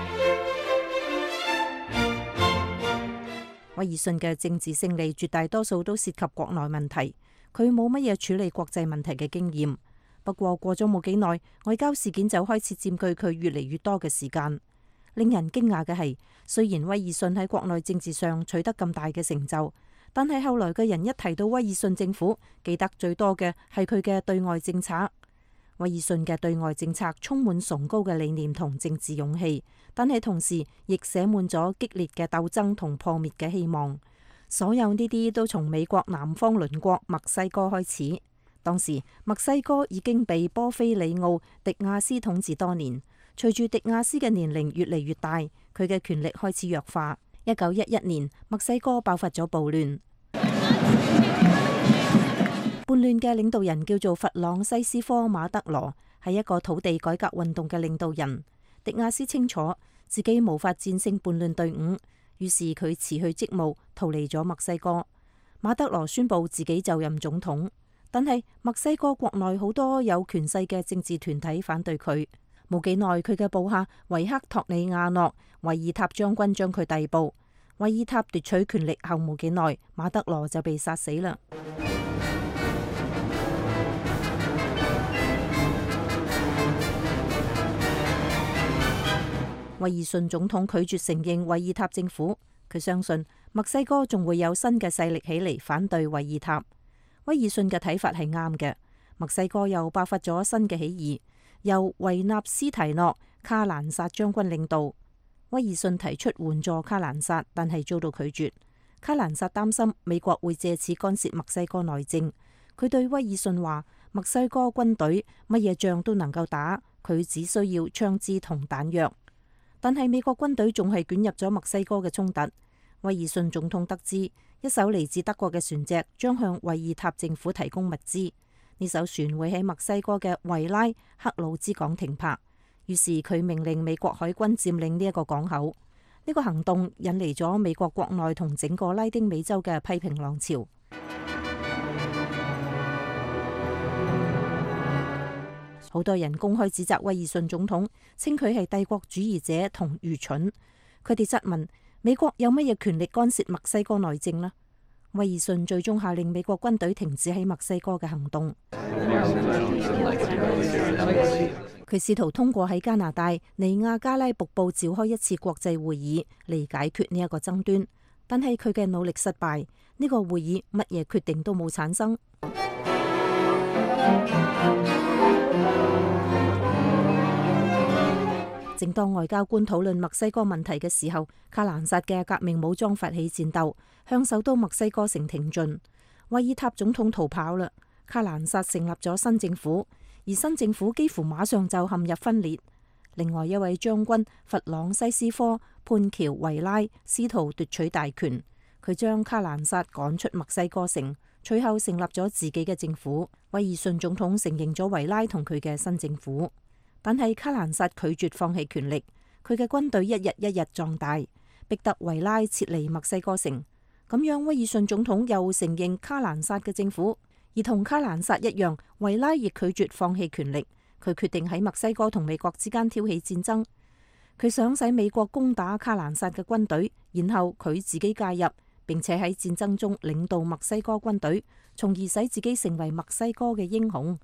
威爾遜嘅政治勝利絕大多數都涉及國內問題，佢冇乜嘢處理國際問題嘅經驗。不過過咗冇幾耐，外交事件就開始佔據佢越嚟越多嘅時間。令人驚訝嘅係，雖然威爾遜喺國內政治上取得咁大嘅成就，但係後來嘅人一提到威爾遜政府，記得最多嘅係佢嘅對外政策。威爾遜嘅對外政策充滿崇高嘅理念同政治勇氣，但係同時亦寫滿咗激烈嘅鬥爭同破滅嘅希望。所有呢啲都從美國南方鄰國墨西哥開始。當時墨西哥已經被波菲里奧·迪亞斯統治多年，隨住迪亞斯嘅年齡越嚟越大，佢嘅權力開始弱化。一九一一年，墨西哥爆發咗暴亂。叛亂嘅領導人叫做弗朗西斯科·馬德羅，係一個土地改革運動嘅領導人。迪亞斯清楚自己無法戰勝叛亂隊伍，於是佢辭去職務，逃離咗墨西哥。馬德羅宣布自己就任總統，但係墨西哥國內好多有權勢嘅政治團體反對佢。冇幾耐，佢嘅部下維克托里亞諾·維爾塔將軍將佢逮捕。維爾塔奪取權力後冇幾耐，馬德羅就被殺死啦。威爾遜總統拒絕承認維爾塔政府，佢相信墨西哥仲會有新嘅勢力起嚟反對維爾塔。威爾遜嘅睇法係啱嘅，墨西哥又爆發咗新嘅起義，由維納斯提諾·卡蘭薩將軍領導。威爾遜提出援助卡蘭薩，但係遭到拒絕。卡蘭薩擔心美國會借此干涉墨西哥內政，佢對威爾遜話：墨西哥軍隊乜嘢仗都能夠打，佢只需要槍支同彈藥。但係美國軍隊仲係捲入咗墨西哥嘅衝突。威爾遜總統得知一艘嚟自德國嘅船隻將向維爾塔政府提供物資，呢艘船會喺墨西哥嘅維拉克魯茲港停泊。於是佢命令美國海軍佔領呢一個港口。呢個行動引嚟咗美國國內同整個拉丁美洲嘅批評浪潮。好多人公開指責威爾遜總統，稱佢係帝國主義者同愚蠢。佢哋質問美國有乜嘢權力干涉墨西哥內政呢？威爾遜最終下令美國軍隊停止喺墨西哥嘅行動。佢試圖通過喺加拿大尼亞加拉瀑布召開一次國際會議嚟解決呢一個爭端，但係佢嘅努力失敗。呢個會議乜嘢決定都冇產生。正當外交官討論墨西哥問題嘅時候，卡蘭薩嘅革命武裝發起戰鬥，向首都墨西哥城挺進。維爾塔總統逃跑啦，卡蘭薩成立咗新政府，而新政府幾乎馬上就陷入分裂。另外一位將軍弗朗西斯科·潘喬維拉試圖奪取大權，佢將卡蘭薩趕出墨西哥城，隨後成立咗自己嘅政府。威爾遜總統承認咗維拉同佢嘅新政府。但係卡蘭薩拒絕放棄權力，佢嘅軍隊一日一日壯大，逼得維拉撤離墨西哥城。咁樣威爾遜總統又承認卡蘭薩嘅政府，而同卡蘭薩一樣，維拉亦拒絕放棄權力。佢決定喺墨西哥同美國之間挑起戰爭。佢想使美國攻打卡蘭薩嘅軍隊，然後佢自己介入，並且喺戰爭中領導墨西哥軍隊，從而使自己成為墨西哥嘅英雄。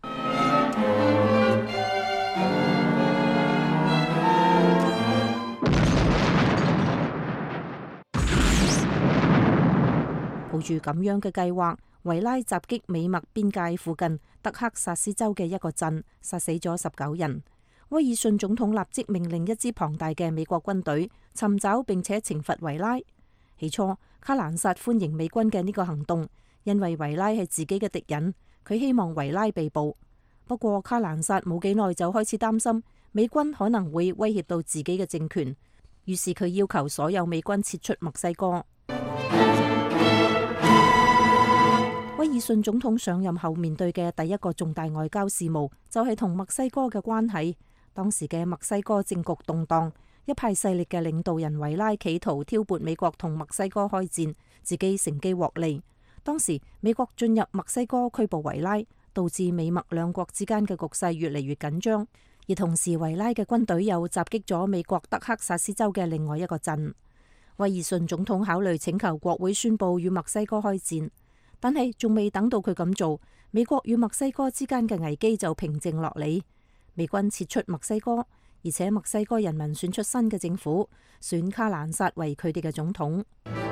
抱住咁樣嘅計劃，維拉襲擊美墨邊界附近德克薩斯州嘅一個鎮，殺死咗十九人。威爾遜總統立即命令一支龐大嘅美國軍隊尋找並且懲罰維拉。起初，卡蘭薩歡迎美軍嘅呢個行動，因為維拉係自己嘅敵人，佢希望維拉被捕。不過卡蘭薩冇幾耐就開始擔心美軍可能會威脅到自己嘅政權， 於是佢要求所有美軍撤出墨西哥。威爾遜總統上任後面對嘅第一個重大外交事務就係同墨西哥嘅關係。當時嘅墨西哥政局動盪，一派勢力嘅領導人維拉企圖挑撥美國同墨西哥開戰，自己乘機獲利。當時美國進入墨西哥拘捕維拉，導致美墨兩國之間嘅局勢越嚟越緊張。而同時維拉嘅軍隊又襲擊咗美國德克薩斯州嘅另外一個鎮。威爾遜總統考慮請求國會宣布與墨西哥開戰，但係仲未等到佢咁做，美國與墨西哥之間嘅危機就平靜落嚟。美軍撤出墨西哥，而且墨西哥人民選出新嘅政府，選卡蘭薩為佢哋嘅總統。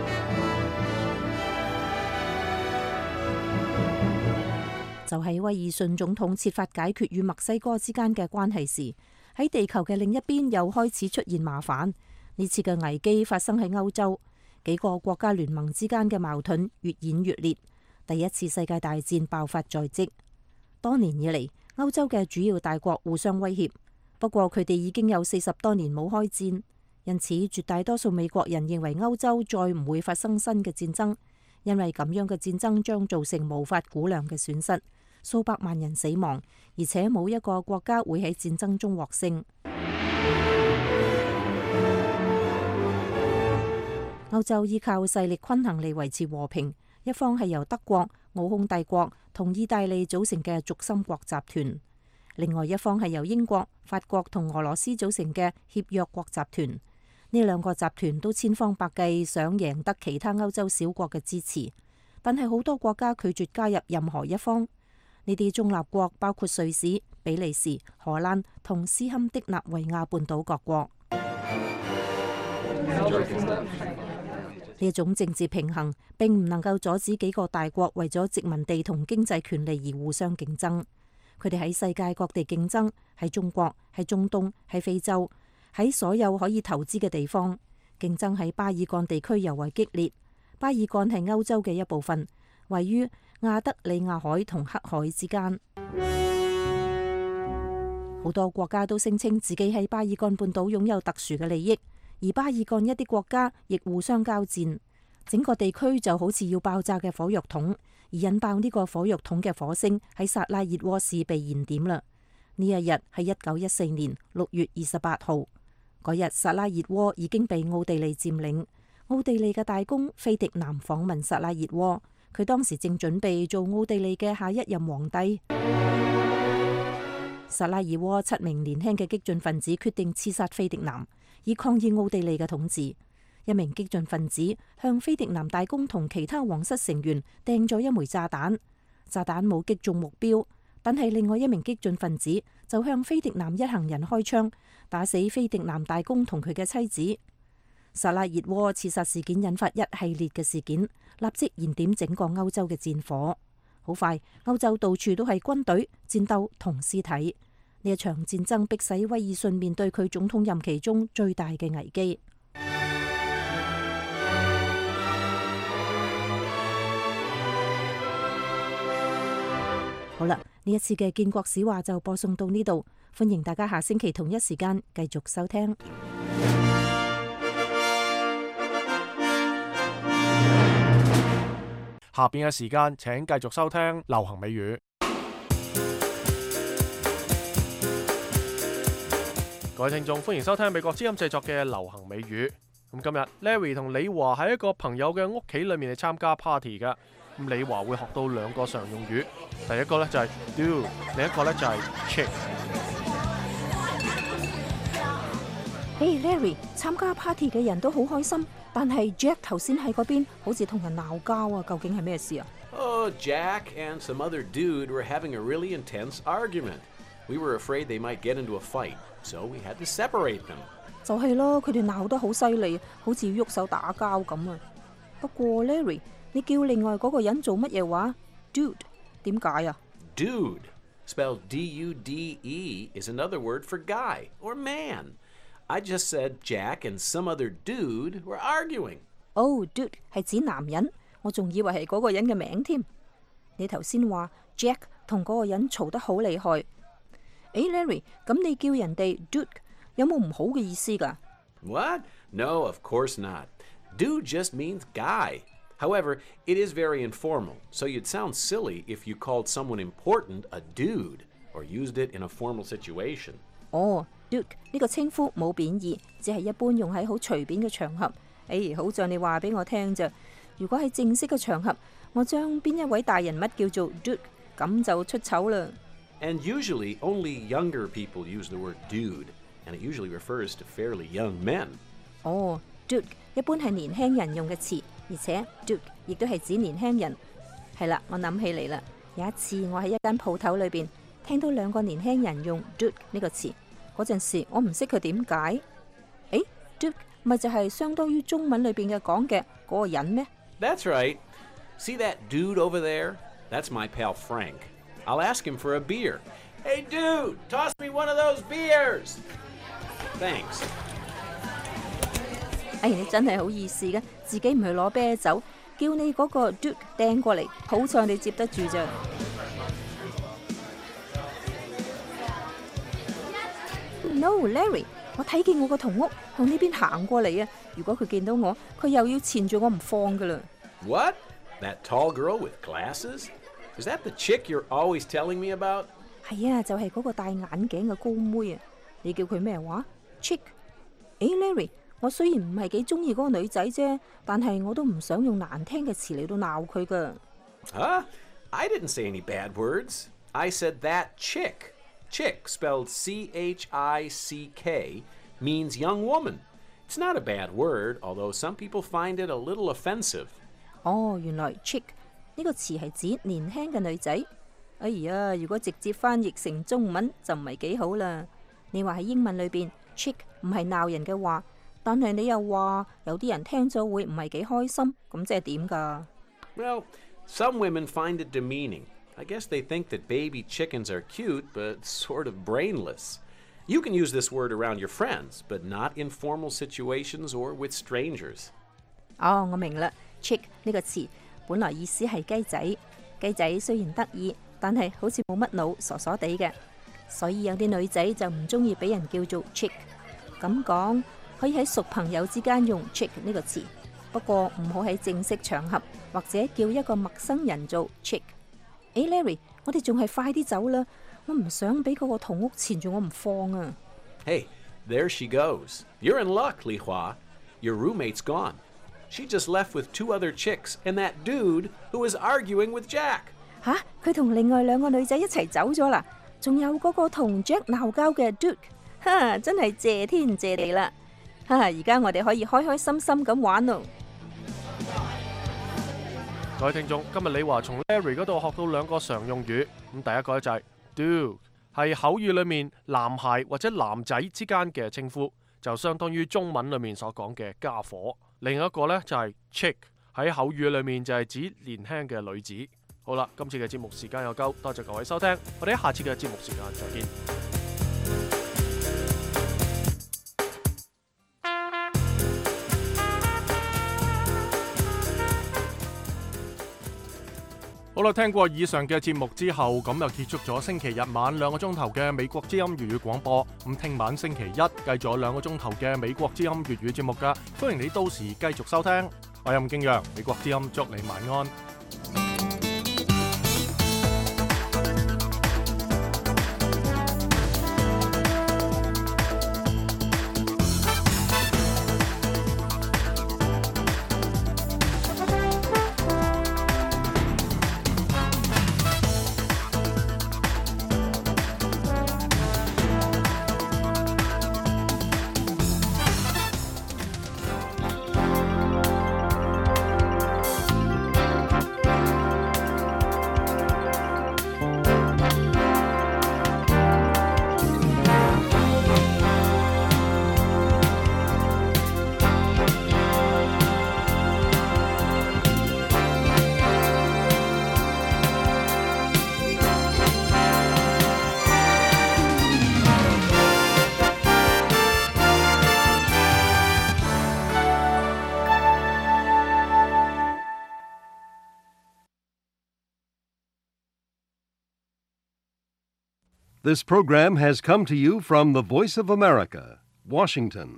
就喺威爾遜總統設法解決與墨西哥之間嘅關係時，喺地球嘅另一邊又開始出現麻煩。呢次嘅危機發生喺歐洲，幾個國家聯盟之間嘅矛盾越演越烈，第一次世界大戰爆發在即。多年以嚟，歐洲嘅主要大國互相威脅，不過佢哋已經有四十多年冇開戰，因此絕大多數美國人認為歐洲再唔會發生新嘅戰爭，因為咁樣嘅戰爭將造成無法估量嘅損失，數百萬人死亡，而且冇一個國家會喺戰爭中獲勝。歐洲依靠勢力均衡嚟維持和平，一方係由德國、奧匈帝國同意大利組成嘅軸心國集團，另外一方係由英國、法國同俄羅斯組成嘅協約國集團。呢兩個集團都千方百計想贏得其他歐洲小國嘅支持，但係好多國家拒絕加入任何一方。呢啲中立國包括瑞士、比利時、荷蘭同斯堪的納維亞半島各國。呢一種政治平衡並唔能夠阻止幾個大國為咗殖民地同經濟權利而互相競爭。佢哋喺世界各地競爭，喺中國、喺中東、喺非洲，喺所有可以投資嘅地方。競爭喺巴爾幹地區尤為激烈。巴爾幹係歐洲嘅一部分，位於亞得里亞海同黑海之間。好多國家都聲稱自己喺巴爾幹半島擁有特殊嘅利益。而巴爾幹一啲國家亦互相交戰，整個地區就好似要爆炸嘅火藥桶，而引爆呢個火藥桶嘅火星喺薩拉熱窩市被燃點啦。呢一日係一九一四年六月二十八號，嗰日薩拉熱窩已經被奧地利佔領。奧地利嘅大公菲迪南訪問薩拉熱窩，佢當時正準備做奧地利嘅下一任皇帝。薩拉熱窩七名年輕嘅激進分子決定刺殺菲迪南，以抗議奧地利嘅統治。一名激進分子向菲迪南大公同其他皇室成員掟咗一枚炸彈，炸彈冇擊中目標，但係另外一名激進分子就向菲迪南一行人開槍，打死菲迪南大公同佢嘅妻子。薩拉熱窩刺殺事件引發一系列嘅事件，立即燃點整個歐洲嘅戰火。好快，歐洲到處都係軍隊、戰鬥同屍體。呢一場戰爭迫使威爾遜面對佢總統任期中最大嘅危機。好啦，呢一次嘅建國史話就播送到呢度，歡迎大家下星期同一時間繼續收聽。 下邊嘅時間請繼續收聽流行美語。各位聽眾，歡迎收聽美國之音製作嘅流行美語。咁今日 Larry 同李華喺一個朋友嘅屋企裏面嚟參加 party 噶。咁李華會學到兩個常用語，第一個咧就係 dude， 另一個咧就係 chick。 嘿、hey, Larry， 參加 party 嘅人都好開心，但係 Jack 頭先喺嗰邊好似同人鬧交啊，究竟係咩事啊？ Oh, Jack and some other dude were having a really intense argument. We were afraid they might get into a fight, so we had to separate them. 就係咯，佢哋鬧得好犀利，好似要喐手打交咁啊。不過 Larry， 你叫另外嗰個人做乜嘢話 ？Dude， 點解啊 Dude, spelled D U D E, is another word for guy or man. I just said Jack and some other dude were arguing. 哦、oh,，Dude 係指男人，我仲以為係嗰個人嘅名添。你頭先話 Jack 同嗰個人嘈得好厲害。誒 Larry， 咁你叫人哋 Dude 有冇唔好嘅意思㗎？ What? No, of course not. Dude just means guy. However, it is very informal, so you'd sound silly if you called someone important a dude or used it in a formal situation. 哦 ，Dude 呢個稱呼冇貶義，只係一般用喺好隨便嘅場合。誒，好在你話俾我聽咋。如果喺正式嘅場合，我將邊一位大人物叫做 Dude， 咁就出醜啦。 And usually only younger people use the word dude, and it usually refers to fairly young men. 哦 ，Dude 一般係年輕人用嘅詞，而且 Dude 亦都係指年輕人。係啦，我諗起嚟啦，有一次我喺一間鋪頭裏邊聽到兩個年輕人用 Dude 呢個詞，嗰陣時我唔識佢點解。誒 ，Dude 咪就係相當於中文裏邊嘅講嘅嗰個人咩？ That's right. See that dude over there? That's my pal Frank. I'll ask him for a beer. Hey, dude, toss me one of those beers. Thanks. 哎，你真係好意思嘅，自己唔去攞啤酒，叫你嗰個 Dude 掟過嚟，好彩你接得住咋。No, Larry， 我睇見我個同屋向呢邊行過嚟啊！如果佢見到我，佢又要纏住我唔放噶啦。 What? That tall girl with glasses? Is that the chick you're always telling me about? 係啊，就係嗰個戴眼鏡嘅高妹啊！你叫佢咩話 ？Chick？ 誒 ，Larry， 我雖然唔係幾中意嗰個女仔啫，但係我都唔想用難聽嘅詞嚟到鬧佢噶。 Huh? I didn't say any bad words. I said that chick. Chick, spelled C H I C K, means young woman. It's not a bad word, although some people find it a little offensive. 哦，原來 chick 呢個詞係指年輕嘅女仔。哎呀，如果直接翻譯成中文就唔係幾好啦。你話喺英文裏邊 chick 唔係鬧人嘅話，但係你又話有啲人聽咗會唔係幾開心，咁即係點㗎？ Well, some women find it demeaning. I guess they think that baby chickens are cute, but sort of brainless. You can use this word around your friends, but not in formal situations or with strangers. 哦，我明啦 ，chick 呢個詞本來意思係雞仔。雞仔雖然得意，但係好似冇乜腦，傻傻地嘅，所以有啲女仔就唔中意俾人叫做 chick。咁講可以喺熟朋友之間用 chick 呢個詞，不過唔好喺正式場合或者叫一個陌生人做 chick。誒 Larry， 我哋仲係快啲走啦，我唔想俾嗰個同屋纏住我唔放啊。 Hey, there she goes. You're in luck, Li Hua. Your roommate's gone. She just left with two other chicks and that dude who was arguing with Jack. 吓，佢同另外兩個女仔一齊走咗啦，仲有嗰個同 Jack 鬧交嘅 Dude， 哈，真係謝天謝地啦！哈，而家我哋可以開開心心咁玩咯。 各位聽眾，今日李華從 Larry 嗰度學到兩個常用語，咁第一個咧就係 dude， 係口語裏面男孩或者男仔之間嘅稱呼，就相當於中文裏面所講嘅家伙。另一個咧就係 chick， 喺口語裏面就係指年輕嘅女子。好啦，今次嘅節目時間又夠，多謝各位收聽，我哋喺下次嘅節目時間再見。好啦，聽過以上嘅節目之後，咁就結束咗星期日晚兩個鐘頭嘅美國之音粵語廣播。咁聽晚星期一繼續有兩個鐘頭嘅美國之音粵語節目㗎，歡迎你到時繼續收聽。我係吳敬陽，美國之音祝你晚安。 This program has come to you from the Voice of America, Washington.